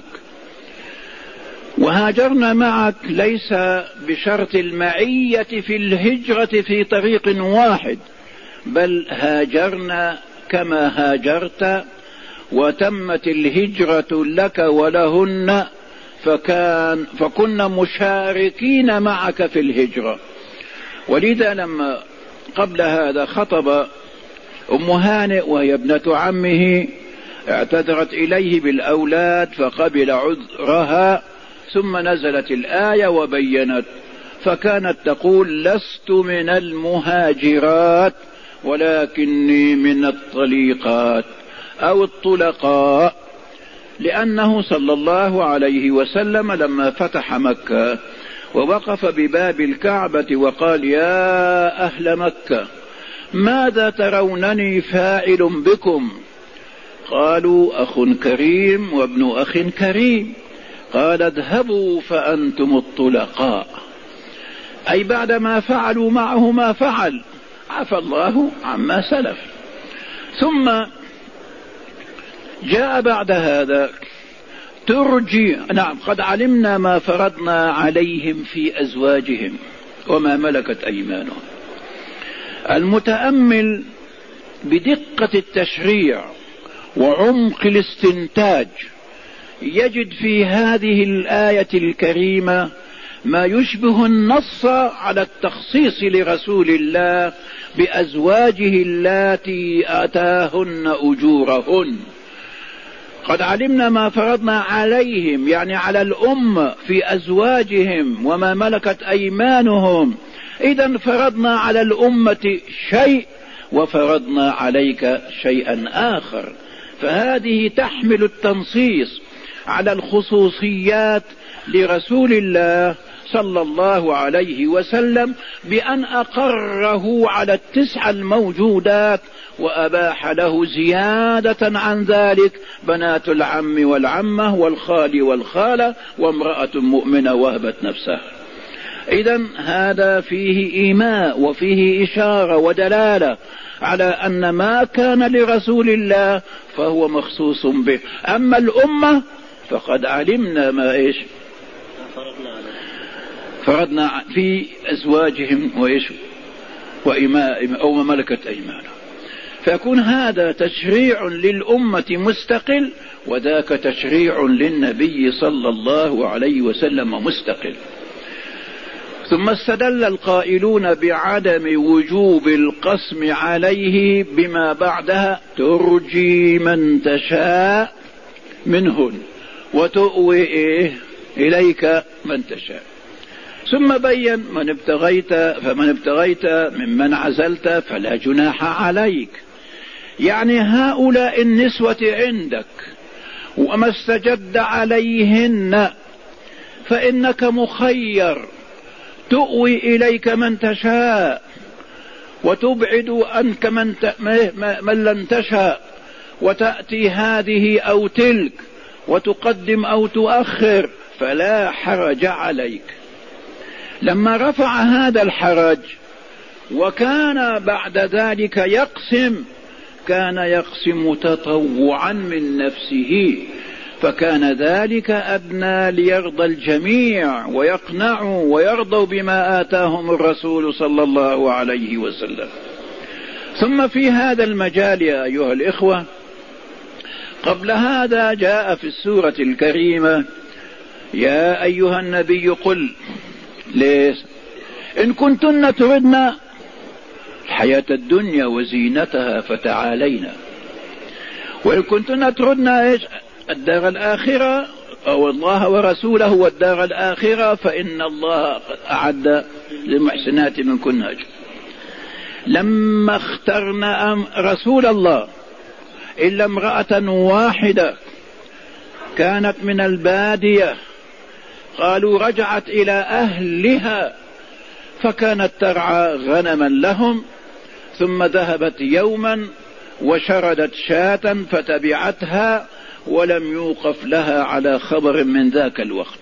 وهاجرن معك ليس بشرط المعية في الهجرة في طريق واحد، بل هاجرن كما هاجرت، وتمت الهجرة لك ولهن، فكن مشاركين معك في الهجرة. ولذا لما قبل هذا خطب أم هانئ وهي ابنة عمه، اعتذرت إليه بالأولاد فقبل عذرها ثم نزلت الآية وبينت، فكانت تقول لست من المهاجرات ولكني من الطليقات أو الطلقاء، لأنه صلى الله عليه وسلم لما فتح مكة ووقف بباب الكعبة وقال يا أهل مكة ماذا ترونني فاعل بكم؟ قالوا أخ كريم وابن أخ كريم. قال اذهبوا فأنتم الطلقاء، أي بعدما فعلوا معه ما فعل عفى الله عما سلف. ثم جاء بعد هذا ترجي، نعم قد علمنا ما فرضنا عليهم في أزواجهم وما ملكت أيمانهم. المتأمل بدقة التشريع وعمق الاستنتاج يجد في هذه الآية الكريمة ما يشبه النص على التخصيص لرسول الله بأزواجه اللاتي آتاهن أجورهن. قد علمنا ما فرضنا عليهم، يعني على الأمة في أزواجهم وما ملكت أيمانهم. إذن فرضنا على الأمة شيء وفرضنا عليك شيئا آخر، فهذه تحمل التنصيص على الخصوصيات لرسول الله صلى الله عليه وسلم بأن أقره على 9 الموجودات وأباح له زيادة عن ذلك بنات العم والعمة والخال والخالة وامرأة مؤمنة وهبت نفسها. إذن هذا فيه إيماء وفيه إشارة ودلالة على أن ما كان لرسول الله فهو مخصوص به. أما الأمة فقد علمنا ما إيش فرضنا في أزواجهم وإيش وإمائهم أو ما ملكت أيمانهم، فيكون هذا تشريع للأمة مستقل وذاك تشريع للنبي صلى الله عليه وسلم مستقل. ثم استدل القائلون بعدم وجوب القسم عليه بما بعدها ترجي من تشاء منهن وتؤوي إليك من تشاء. ثم بين فمن ابتغيت ممن عزلت فلا جناح عليك، يعني هؤلاء النسوة عندك وما استجد عليهن فإنك مخير، تؤوي إليك من تشاء وتبعد عنك من لن تشاء، وتأتي هذه أو تلك وتقدم أو تؤخر، فلا حرج عليك. لما رفع هذا الحرج وكان بعد ذلك يقسم، كان يقسم تطوعا من نفسه، فكان ذلك أدنى ليرضى الجميع ويقنعوا ويرضوا بما آتاهم الرسول صلى الله عليه وسلم. ثم في هذا المجال يا أيها الإخوة قبل هذا جاء في السورة الكريمة يا أيها النبي قل ليس إن كنتن تردن الحياة الدنيا وزينتها فتعالينا، وإن كنتن تردن الدار الآخرة أو الله ورسوله والدار الآخرة فإن الله أعد للمحسنات منكن أجر. لما اخترنا رسول الله إلا امرأة واحدة كانت من البادية، قالوا رجعت إلى أهلها فكانت ترعى غنما لهم، ثم ذهبت يوما وشردت شاة فتبعتها ولم يوقف لها على خبر من ذاك الوقت.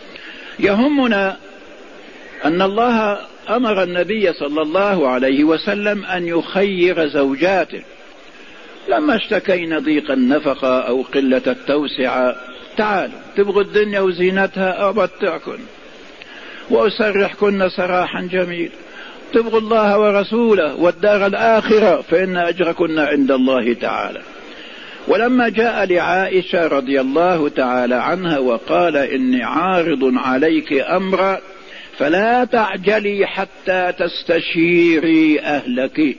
يهمنا أن الله أمر النبي صلى الله عليه وسلم أن يخير زوجاته لما اشتكينا ضيق النفقة أو قلة التوسعة، تعالوا تبغوا الدنيا وزينتها أبتعكن وأسرحكن سراحا جميل، تبغوا الله ورسوله والدار الآخرة فإن أجركن عند الله تعالى. ولما جاء لعائشة رضي الله تعالى عنها وقال إني عارض عليك أمرا فلا تعجلي حتى تستشيري أهلك،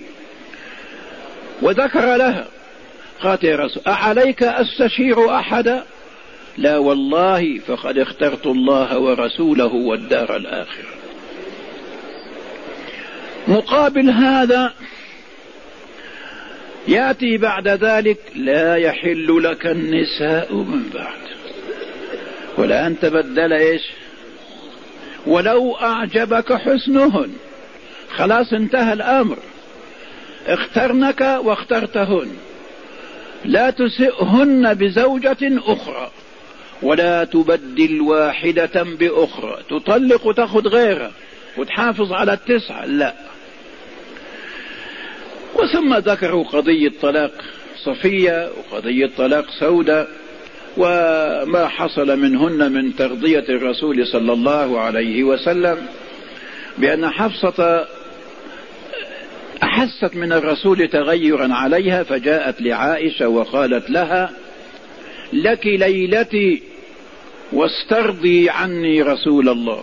وذكر لها قالت يا رسول أعليك أستشير أحدا؟ لا والله فقد اخترت الله ورسوله والدار الآخرة. مقابل هذا يأتي بعد ذلك لا يحل لك النساء من بعد ولا أن تبدل إيش ولو أعجبك حسنهن. خلاص انتهى الأمر، اخترنك واخترتهن، لا تسئهن بزوجة أخرى ولا تبدل واحدة بأخرى، تطلق وتأخذ غيرها وتحافظ على 9، لا. وثم ذكروا قضية طلاق صفية وقضية طلاق سودة وما حصل منهن من ترضية الرسول صلى الله عليه وسلم، بأن حفصة أحست من الرسول تغيرا عليها فجاءت لعائشة وقالت لها لك ليلتي واسترضي عني رسول الله،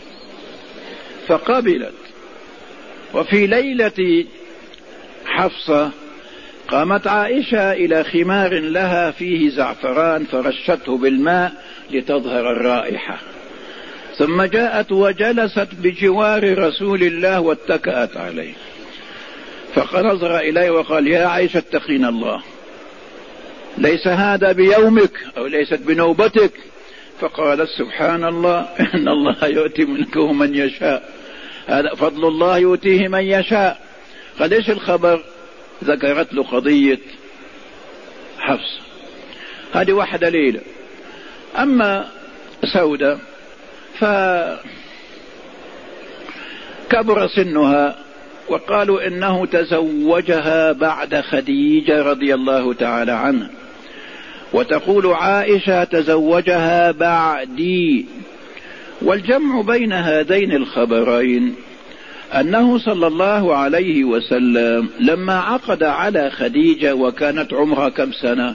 فقبلت. وفي ليلة حفصة قامت عائشة إلى خمار لها فيه زعفران فرشته بالماء لتظهر الرائحة، ثم جاءت وجلست بجوار رسول الله واتكأت عليه، فنظر إليه وقال يا عائشة اتقين الله، ليس هذا بيومك أو ليست بنوبتك. فقالت سبحان الله إن الله يؤتي ملكه من يشاء، هذا فضل الله يؤتيه من يشاء. قال ايش الخبر؟ ذكرت له قضية حفص. هذه واحدة ليلة. أما سودة فكبر سنها وقالوا إنه تزوجها بعد خديجة رضي الله تعالى عنها، وتقول عائشة تزوجها بعدي. والجمع بين هذين الخبرين أنه صلى الله عليه وسلم لما عقد على خديجة وكانت عمرها كم سنة؟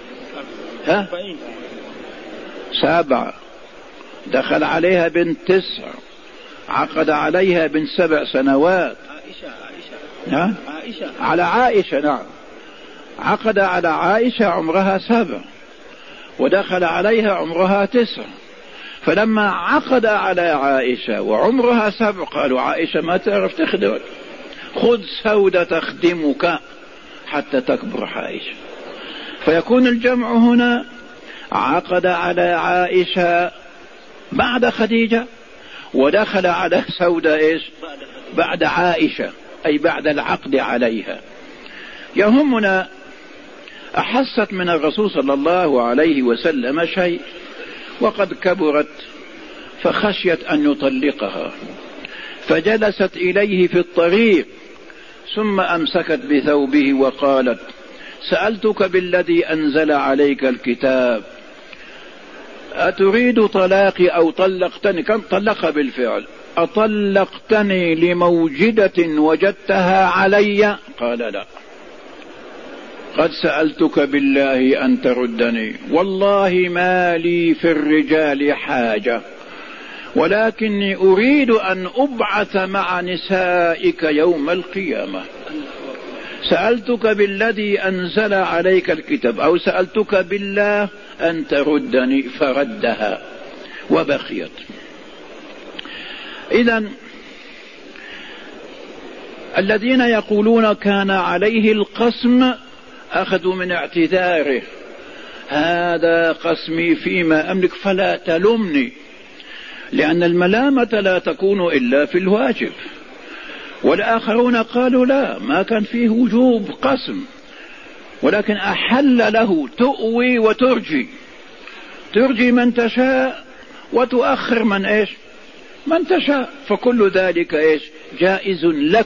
7. دخل عليها بنت 9، عقد عليها بنت 7 سنوات. على عائشة نعم، عقد على عائشة عمرها 7 ودخل عليها عمرها 9. فلما عقد على عائشة وعمرها 7 قالوا عائشة ما تعرف تخدمك، خذ سودة تخدمك حتى تكبر عائشة. فيكون الجمع هنا عقد على عائشة بعد خديجة ودخل على سودة ايش؟ بعد عائشة، أي بعد العقد عليها. يهمنا أحست من الرسول صلى الله عليه وسلم شيء وقد كبرت فخشيت أن يطلقها، فجلست إليه في الطريق ثم أمسكت بثوبه وقالت سألتك بالذي أنزل عليك الكتاب أتريد طلاقي أو طلقتني؟ كم طلقها بالفعل، أطلقتني لموجدة وجدتها علي؟ قال لا، قد سألتك بالله أن تردني، والله ما لي في الرجال حاجة ولكني أريد أن أبعث مع نسائك يوم القيامة. سألتك بالذي أنزل عليك الكتاب أو سألتك بالله أن تردني، فردها وبقيت. إذن الذين يقولون كان عليه القسم أخذوا من اعتذاره، هذا قسمي فيما أملك فلا تلمني، لأن الملامة لا تكون إلا في الواجب. والآخرون قالوا لا، ما كان فيه وجوب قسم، ولكن أحل له تؤوي وترجي، ترجي من تشاء وتؤخر من إيش؟ من تشاء، فكل ذلك إيش؟ جائز لك.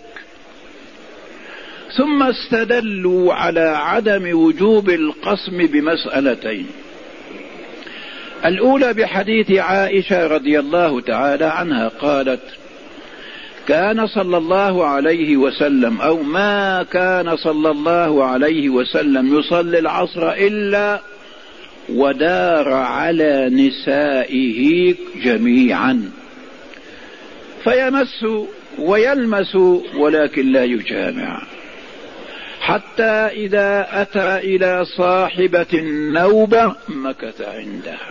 ثم استدلوا على عدم وجوب القسم بمسألتين. الأولى بحديث عائشة رضي الله تعالى عنها قالت كان صلى الله عليه وسلم أو ما كان صلى الله عليه وسلم يصلي العصر إلا ودار على نسائه جميعا، فيمس ويلمس ولكن لا يجامع، حتى إذا أتى إلى صاحبة النوبة مكث عندها.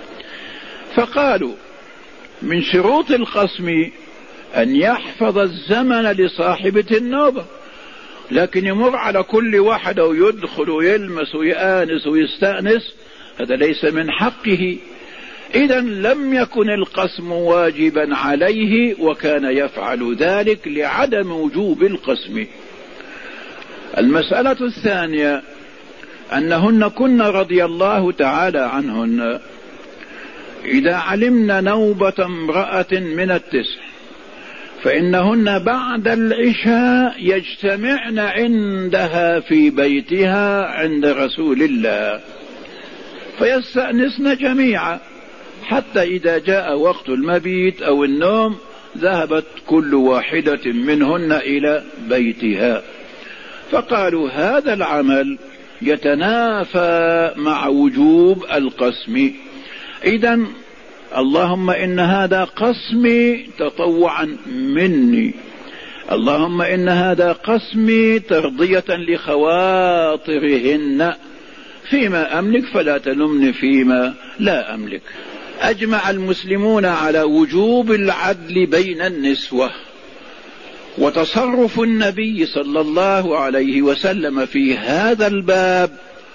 فقالوا من شروط القسم أن يحفظ الزمن لصاحبة النوبة، لكن يمر على كل واحد ويدخل ويلمس ويآنس ويستأنس، هذا ليس من حقه. إذن لم يكن القسم واجبا عليه، وكان يفعل ذلك لعدم وجوب القسم. المسألة الثانية أنهن كن رضي الله تعالى عنهن إذا علمن نوبة امرأة من التسع فإنهن بعد العشاء يجتمعن عندها في بيتها عند رسول الله فيستأنسن جميعا، حتى إذا جاء وقت المبيت أو النوم ذهبت كل واحدة منهن إلى بيتها. فقالوا هذا العمل يتنافى مع وجوب القسم. إذن اللهم إن هذا قسمي تطوعا مني، اللهم إن هذا قسمي ترضية لخواطرهن، فيما أملك فلا تلمني فيما لا أملك. أجمع المسلمون على وجوب العدل بين النسوة، وتصرف النبي صلى الله عليه وسلم في هذا الباب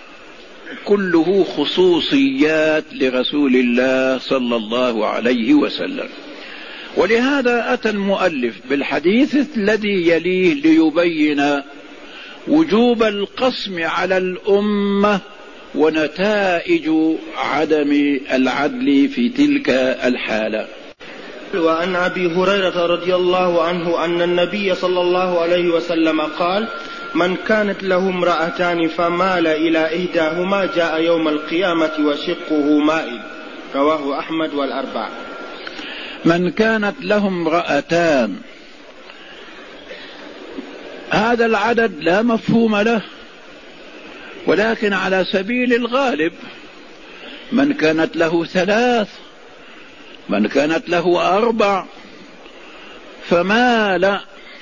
كله خصوصيات لرسول الله صلى الله عليه وسلم. ولهذا أتى المؤلف بالحديث الذي يليه ليبين وجوب القسم على الأمة ونتائج عدم العدل في تلك الحالة. وعن أبي هريرة رضي الله عنه أن النبي صلى الله عليه وسلم قال: من كانت له امرأتان فمال إلى إحداهما جاء يوم القيامة وشقه مائل. رواه أحمد والأربعة. من كانت له امرأتان، هذا العدد لا مفهوم له، ولكن على سبيل الغالب من كانت له 3، من كانت له 4، فمال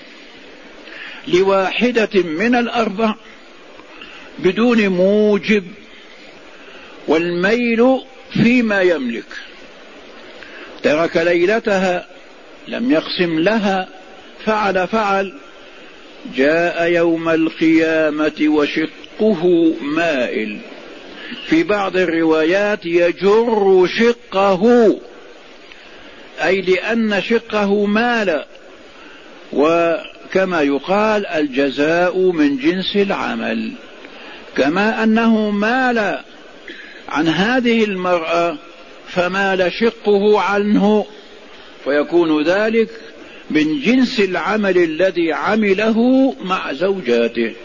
لواحدة من 4 بدون موجب، والميل فيما يملك. ترك ليلتها لم يقسم لها، فعل جاء يوم القيامة وشقه مائل. في بعض الروايات يجر شقه، أي لأن شقه مال، وكما يقال الجزاء من جنس العمل، كما أنه مال عن هذه المرأة فمال شقه عنه، فيكون ذلك من جنس العمل الذي عمله مع زوجاته.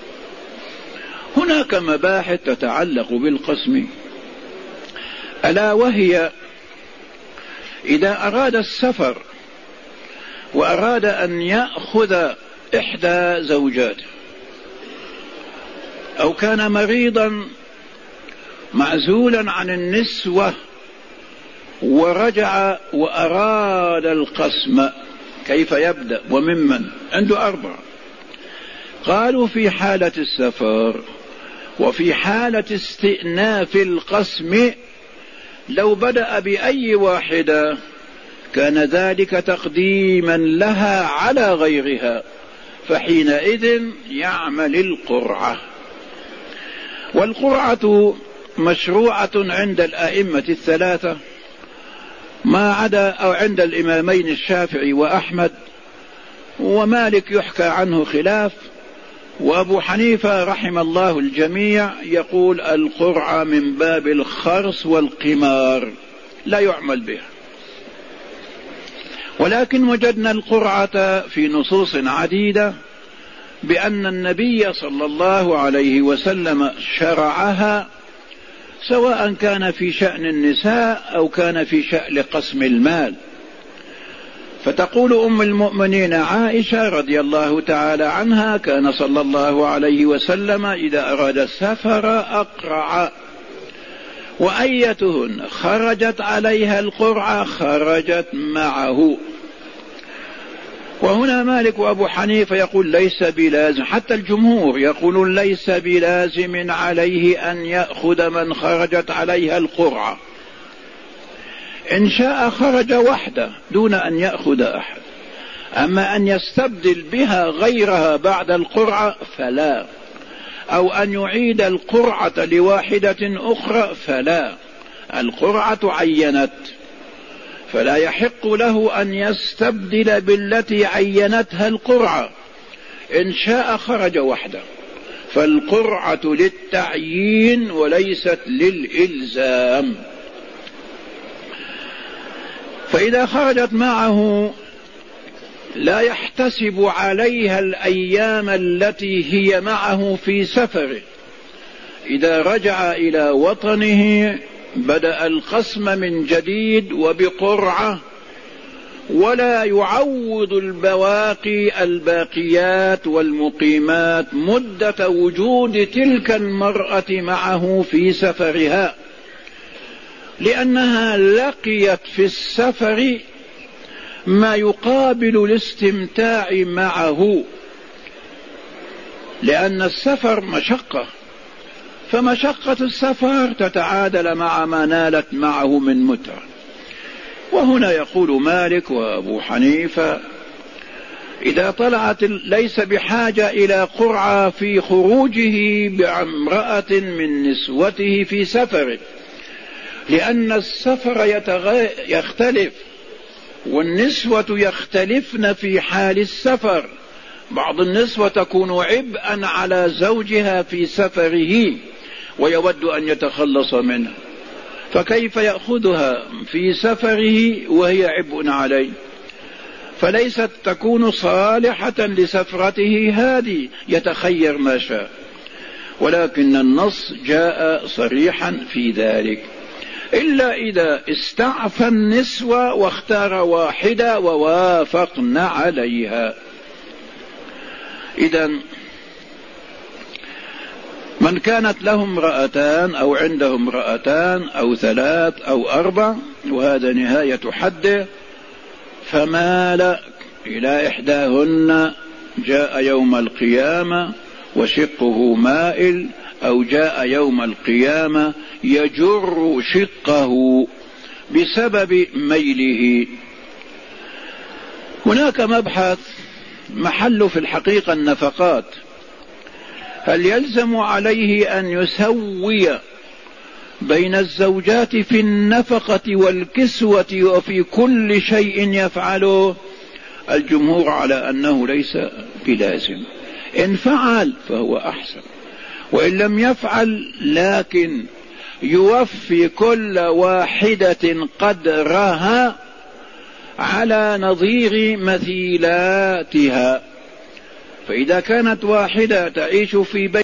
هناك مباحث تتعلق بالقسم، ألا وهي إذا أراد السفر وأراد أن يأخذ إحدى زوجاته، أو كان مريضا معزولا عن النسوة ورجع وأراد القسم، كيف يبدأ وممن؟ عنده 4. قالوا في حالة السفر وفي حالة استئناف القسم لو بدأ بأي واحدة كان ذلك تقديما لها على غيرها، فحينئذ يعمل القرعة. والقرعة مشروعة عند الأئمة 3 ما عدا أو عند الإمامين الشافعي وأحمد، ومالك يحكى عنه خلاف، وأبو حنيفة رحم الله الجميع يقول القرعة من باب الخرص والقمار لا يعمل بها. ولكن وجدنا القرعة في نصوص عديدة بأن النبي صلى الله عليه وسلم شرعها، سواء كان في شأن النساء أو كان في شأن قسم المال. فتقول أم المؤمنين عائشة رضي الله تعالى عنها: كان صلى الله عليه وسلم إذا أراد السفر أقرع، وأيتهن خرجت عليها القرعة خرجت معه. وهنا مالك وأبو حنيفة يقول ليس بلازم، حتى الجمهور يقولون ليس بلازم عليه أن يأخذ من خرجت عليها القرعة، إن شاء خرج وحده دون أن يأخذ أحد، أما أن يستبدل بها غيرها بعد القرعة فلا، أو أن يعيد القرعة لواحدة أخرى فلا، القرعة عينت، فلا يحق له أن يستبدل بالتي عينتها القرعة، إن شاء خرج وحده، فالقرعة للتعيين وليست للإلزام. فإذا خرجت معه لا يحتسب عليها الأيام التي هي معه في سفره، إذا رجع إلى وطنه بدأ القسم من جديد وبقرعة، ولا يعوض الباقيات والمقيمات مدة وجود تلك المرأة معه في سفرها، لأنها لقيت في السفر ما يقابل الاستمتاع معه، لأن السفر مشقة، فمشقة السفر تتعادل مع ما نالت معه من متعة. وهنا يقول مالك وأبو حنيفة إذا طلعت ليس بحاجة إلى قرعة في خروجه بامرأة من نسوته في سفره، لأن السفر يختلف، والنسوة يختلفن في حال السفر، بعض النسوة تكون عبئا على زوجها في سفره ويود أن يتخلص منها، فكيف يأخذها في سفره وهي عبء عليه؟ فليست تكون صالحة لسفرته هذه، يتخير ما شاء، ولكن النص جاء صريحا في ذلك، إلا إذا استعفى النسوة واختار واحدة ووافقن عليها. إذن من كانت لهم امرأتان أو عندهم امرأتان أو 3 أو 4 وهذا نهاية حده، فمال إلى إحداهن جاء يوم القيامة وشقه مائل، أو جاء يوم القيامة يجر شقه بسبب ميله. هناك مبحث محل في الحقيقة النفقات، هل يلزم عليه أن يسوي بين الزوجات في النفقة والكسوة وفي كل شيء يفعله؟ الجمهور على أنه ليس بلازم، إن فعل فهو أحسن، وإن لم يفعل لكن يوفي كل واحدة قدرها على نظير مثيلاتها. فإذا كانت واحدة تعيش في بيت